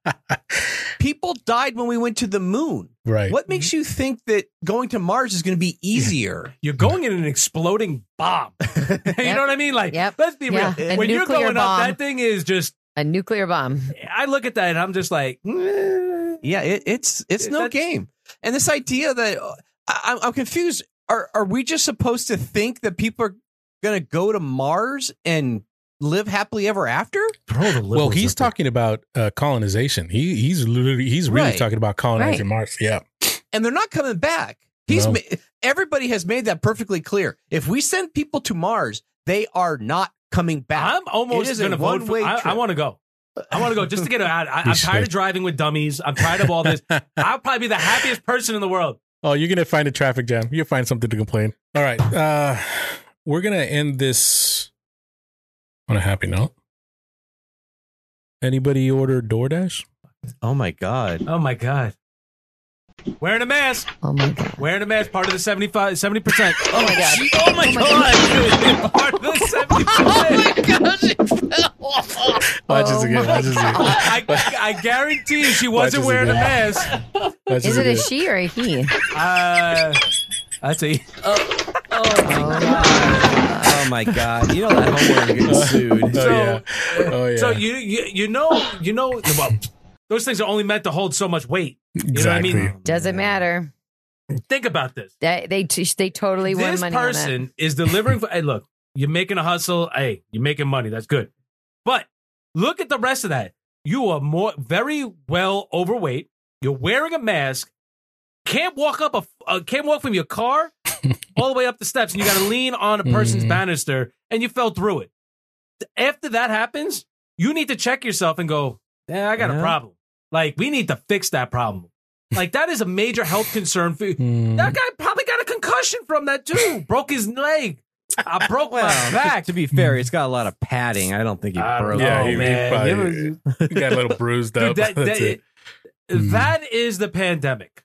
people died when we went to the moon. right. What makes you think that going to Mars is going to be easier? You're going in an exploding bomb. you know what I mean? Like, Yep. let's be Yeah, real. a When you're nuclear going bomb. up, that thing is just. A nuclear bomb. I look at that and I'm just like, eh. Yeah, it, it's it's no That- game. And this idea that uh, I, I'm confused. Are are we just supposed to think that people are going to go to Mars and live happily ever after? Bro, the Well, liberals he's are- talking about uh, colonization. He he's literally he's really Right. talking about colonizing Right. Mars. Yeah. And they're not coming back. He's No. ma- everybody has made that perfectly clear. If we send people to Mars, they are not coming back. I'm almost It is going a to vote for. one-way I, I trip. want to go. I want to go just to get out. I, You I'm tired should. of driving with dummies. I'm tired of all this. I'll probably be the happiest person in the world. Oh, you're gonna find a traffic jam. You'll find something to complain. All right. Uh, we're gonna end this on a happy note. Anybody order DoorDash? Oh my god. Oh my god. Wearing a mask. Oh my god. Wearing a mask. Part of the seventy-five, seventy percent. Oh my god. Oh my Oh my god. Part of the seventy percent. Watch this again. Watch this again. I, I guarantee you she wasn't this wearing a again. mask. Watch Is this it a again. she or a he? Uh, I'd say. Oh my god. You know that homeowner getting sued. Oh So- yeah. Oh yeah. So you, you you know you know well, those things are only meant to hold so much weight. You exactly. know what I mean? Doesn't matter. Think about this. They they they totally won This money on that. person is delivering. For, hey, look, you're making a hustle. Hey, you're making money. That's good. But look at the rest of that. You are more very well overweight. You're wearing a mask. Can't walk up a uh, can't walk from your car all the way up the steps, and you got to lean on a person's Mhm. banister, and you fell through it. After that happens, you need to check yourself and go, yeah, I got a Yeah. problem. Like, we need to fix that problem. Like, that is a major health concern for you. Mm. That guy probably got a concussion from that too. Broke his leg. I broke my back. To be fair, it's got a lot of padding. I don't think he I don't broke. know, Yeah, he, he man. probably It was- he got a little bruised up. Dude, that, That's that, it. Mm. that is the pandemic.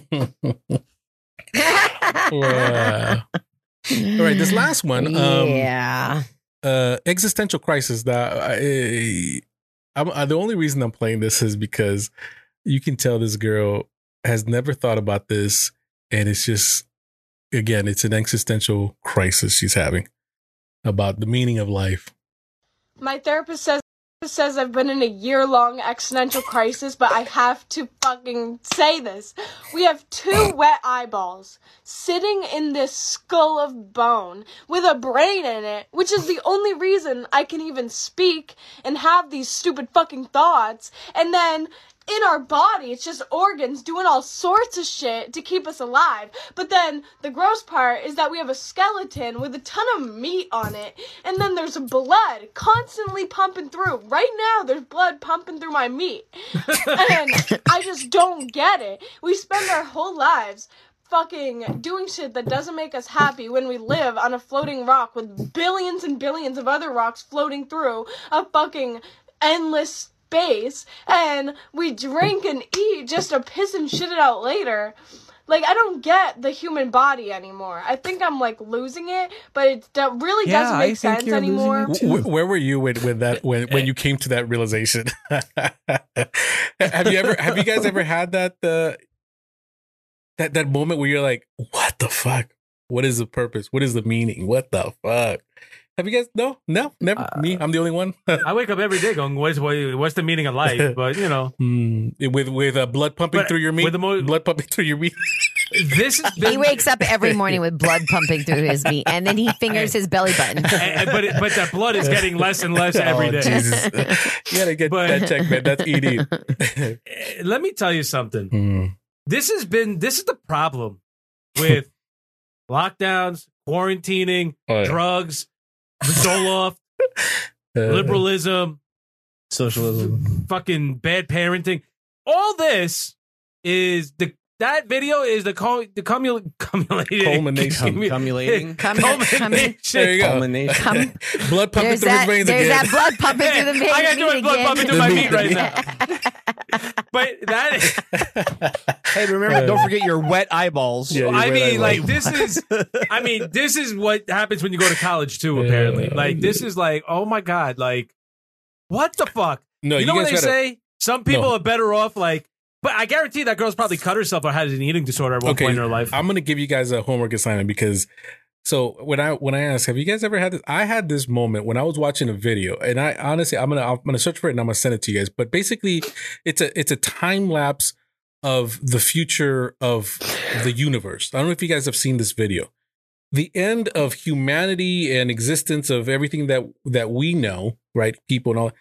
Wow. All right, this last one. Um, yeah. uh, existential crisis. That I, I'm, I, the only reason I'm playing this is because you can tell this girl has never thought about this And it's just, again, it's an existential crisis she's having about the meaning of life. My therapist says says I've been in a year-long existential crisis, but I have to fucking say this. We have two wet eyeballs sitting in this skull of bone with a brain in it, which is the only reason I can even speak and have these stupid fucking thoughts. And then in our body, it's just organs doing all sorts of shit to keep us alive. But then the gross part is that we have a skeleton with a ton of meat on it, and then there's blood constantly pumping through. Right now, there's blood pumping through my meat. And I just don't get it. We spend our whole lives fucking doing shit that doesn't make us happy when we live on a floating rock with billions and billions of other rocks floating through a fucking endless space, and we drink and eat just to piss and shit it out later. Like, I don't get the human body anymore. I think I'm like losing it, but it really Yeah, doesn't I make think sense you're anymore. losing it Where, where were you with, with that when, when you came to that realization? have you ever have you guys ever had that uh, that that moment where you're like, what the fuck? What is the purpose? What is the meaning? What the fuck? Have you guys? No, no, never. Uh, Me, I'm the only one. I wake up every day going, "What's what, what's the meaning of life?" But you know, mm, with with uh, blood pumping but through your meat. With the mo- blood pumping through your meat. This is he wakes up every morning with blood pumping through his meat, and then he fingers his belly button. and, but it, but that blood is getting less and less every oh, day. Jesus. You gotta get but, that checked, man. That's E D. Let me tell you something. Mm. This has been this is the problem with lockdowns, quarantining, oh, yeah. drugs. Zoloft, uh, liberalism, socialism, fucking bad parenting. All this is the that video is the co- the cumul- cumulating culmination, cum- cumulating, culmination. There you go. Culmination. Cum- blood pumping there's through that, his veins there's again. There's that blood pumping through the veins. I got too much blood again. pumping through my meat right now. But that is, hey, remember, don't forget your wet eyeballs. Yeah, I wet mean, eyeballs. like this is, I mean, this is what happens when you go to college too. Apparently, Yeah. like this is like, oh my god, like what the fuck? No, you you know what guys they gotta- say? Some people No. are better off like. But I guarantee that girl's probably cut herself or had an eating disorder at one Okay, point in her life. I'm gonna give you guys a homework assignment because so when I when I ask, have you guys ever had this? I had this moment when I was watching a video, and I honestly I'm gonna I'm gonna search for it and I'm gonna send it to you guys. But basically, it's a it's a time lapse of the future of the universe. I don't know if you guys have seen this video. The end of humanity and existence of everything that that we know, right? People and all.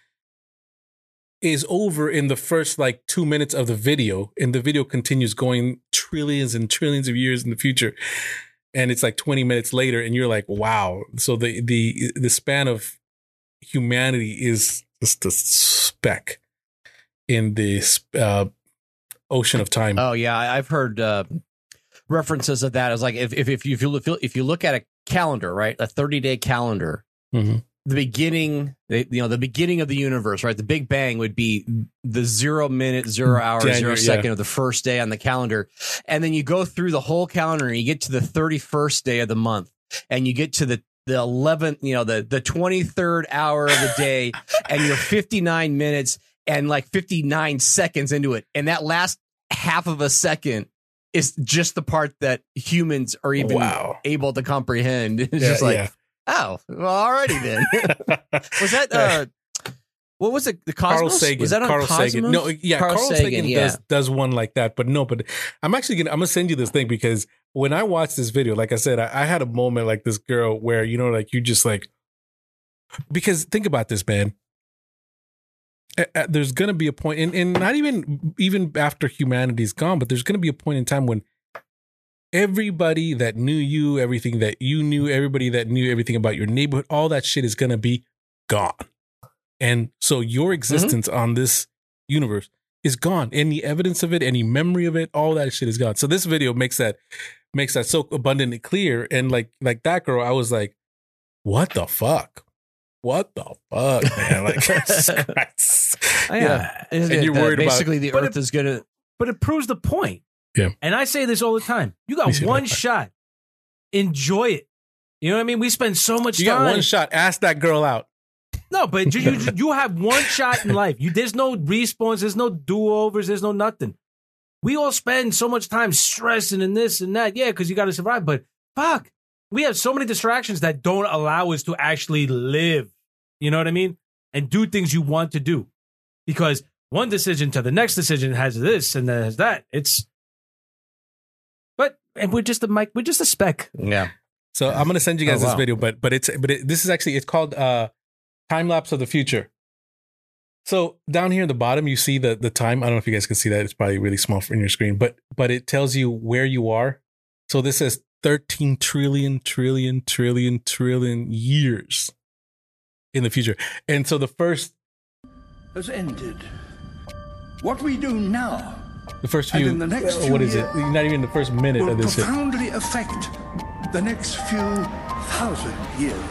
Is over in the first like two minutes of the video, and the video continues going trillions and trillions of years in the future, and it's like twenty minutes later, and you're like, wow. So the the the span of humanity is just a speck in this uh, ocean of time. Oh yeah, I- I've heard uh, references of that. As like if if if you if you look, if you look at a calendar, right, a thirty day calendar. Mm-hmm. The beginning, you know, the beginning of the universe, right? The Big Bang would be the zero minute, zero hour, January, zero second yeah. of the first day on the calendar. And then you go through the whole calendar and you get to the thirty-first day of the month and you get to the, the eleventh, you know, the, the twenty-third hour of the day and you're fifty-nine minutes and like fifty-nine seconds into it. And that last half of a second is just the part that humans are even Wow. able to comprehend. It's Yeah, just like, yeah. oh, well, alrighty then. Was that uh, what was it? The Cosmos? Carl Sagan. Was that on Carl Cosmos? Sagan. No, yeah, Carl, Carl Sagan, Sagan, yeah. does does one like that, but no. But I'm actually gonna I'm gonna send you this thing because when I watched this video, like I said, I, I had a moment like this girl where you know, like you just like because think about this, man. Uh, uh, There's gonna be a point, and, and not even even after humanity's gone, but there's gonna be a point in time when everybody that knew you, everything that you knew, everybody that knew everything about your neighborhood, all that shit is gonna be gone. And so your existence mm-hmm. on this universe is gone. Any evidence of it, any memory of it, all that shit is gone. So this video makes that makes that so abundantly clear. And like like that girl, I was like, what the fuck? What the fuck, man? Like, Jesus Christ. Oh, yeah. yeah. And you're you're worried basically about the But Earth it- is gonna. But it proves the point. Yeah. And I say this all the time. You Me got too. one shot. Enjoy it. You know what I mean? We spend so much You time. got one shot. Ask that girl out. No, but you, you you have one shot in life. You there's no respawns, there's no do-overs, there's no nothing. We all spend so much time stressing and this and that. Yeah, because you got to survive. But fuck, we have so many distractions that don't allow us to actually live. You know what I mean? And do things you want to do. Because one decision to the next decision has this and then has that. It's, but, and we're just a mic, we're just a speck. Yeah. So I'm going to send you guys Oh, wow. this video, but, but it's, but it, this is actually, it's called uh, Time Lapse of the Future. So down here at the bottom, you see the, the time. I don't know if you guys can see that. It's probably really small in your screen, but, but it tells you where you are. So this says thirteen trillion, trillion, trillion, trillion years in the future. And so the first has ended. What we do now, The first And few, in the next uh, few what is years, it? Not even the first minute will of this. profoundly affect the next few thousand years.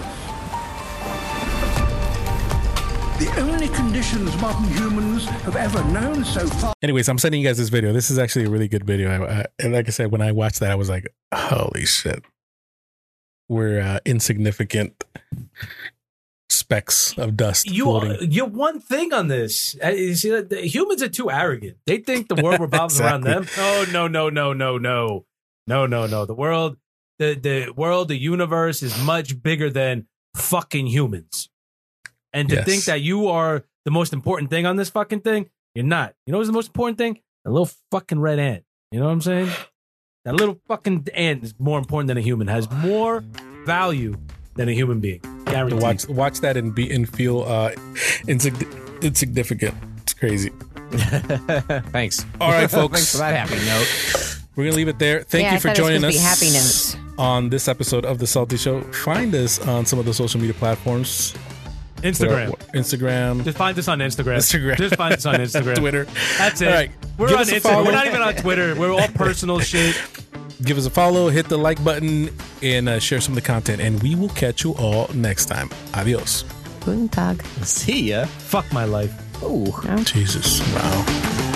The only conditions modern humans have ever known so far. Anyways, I'm sending you guys this video. This is actually a really good video. I, I, and like I said, when I watched that, I was like, holy shit. We're uh, insignificant specks of dust You, floating. you're one thing on this. Uh, You see, that the humans are too arrogant. They think the world revolves around them. Oh, no, no, no, no, no. No, no, no. The world, the, the world, the universe is much bigger than fucking humans. And to Yes. think that you are the most important thing on this fucking thing, you're not. You know what's the most important thing? A little fucking red ant. You know what I'm saying? That little fucking ant is more important than a human, has more value than a human being. Guaranteed. Watch, watch that and be and feel uh, insig- insignificant. It's crazy. Thanks. All right, folks. Thanks for that happy note. We're gonna leave it there. Thank Yeah, you I for thought it was joining gonna us be happy notes. on this episode of The Salty Show. Find us on some of the social media platforms. Instagram. Instagram. Just find us on Instagram. Instagram. Just find us on Instagram. Twitter. That's it. All right. We're Give on us a Instagram. follow. We're not even on Twitter. We're all personal shit. Give us a follow, hit the like button, and uh, share some of the content. And we will catch you all next time. Adios. Guten Tag. See ya. Fuck my life. Oh, Jesus. Wow.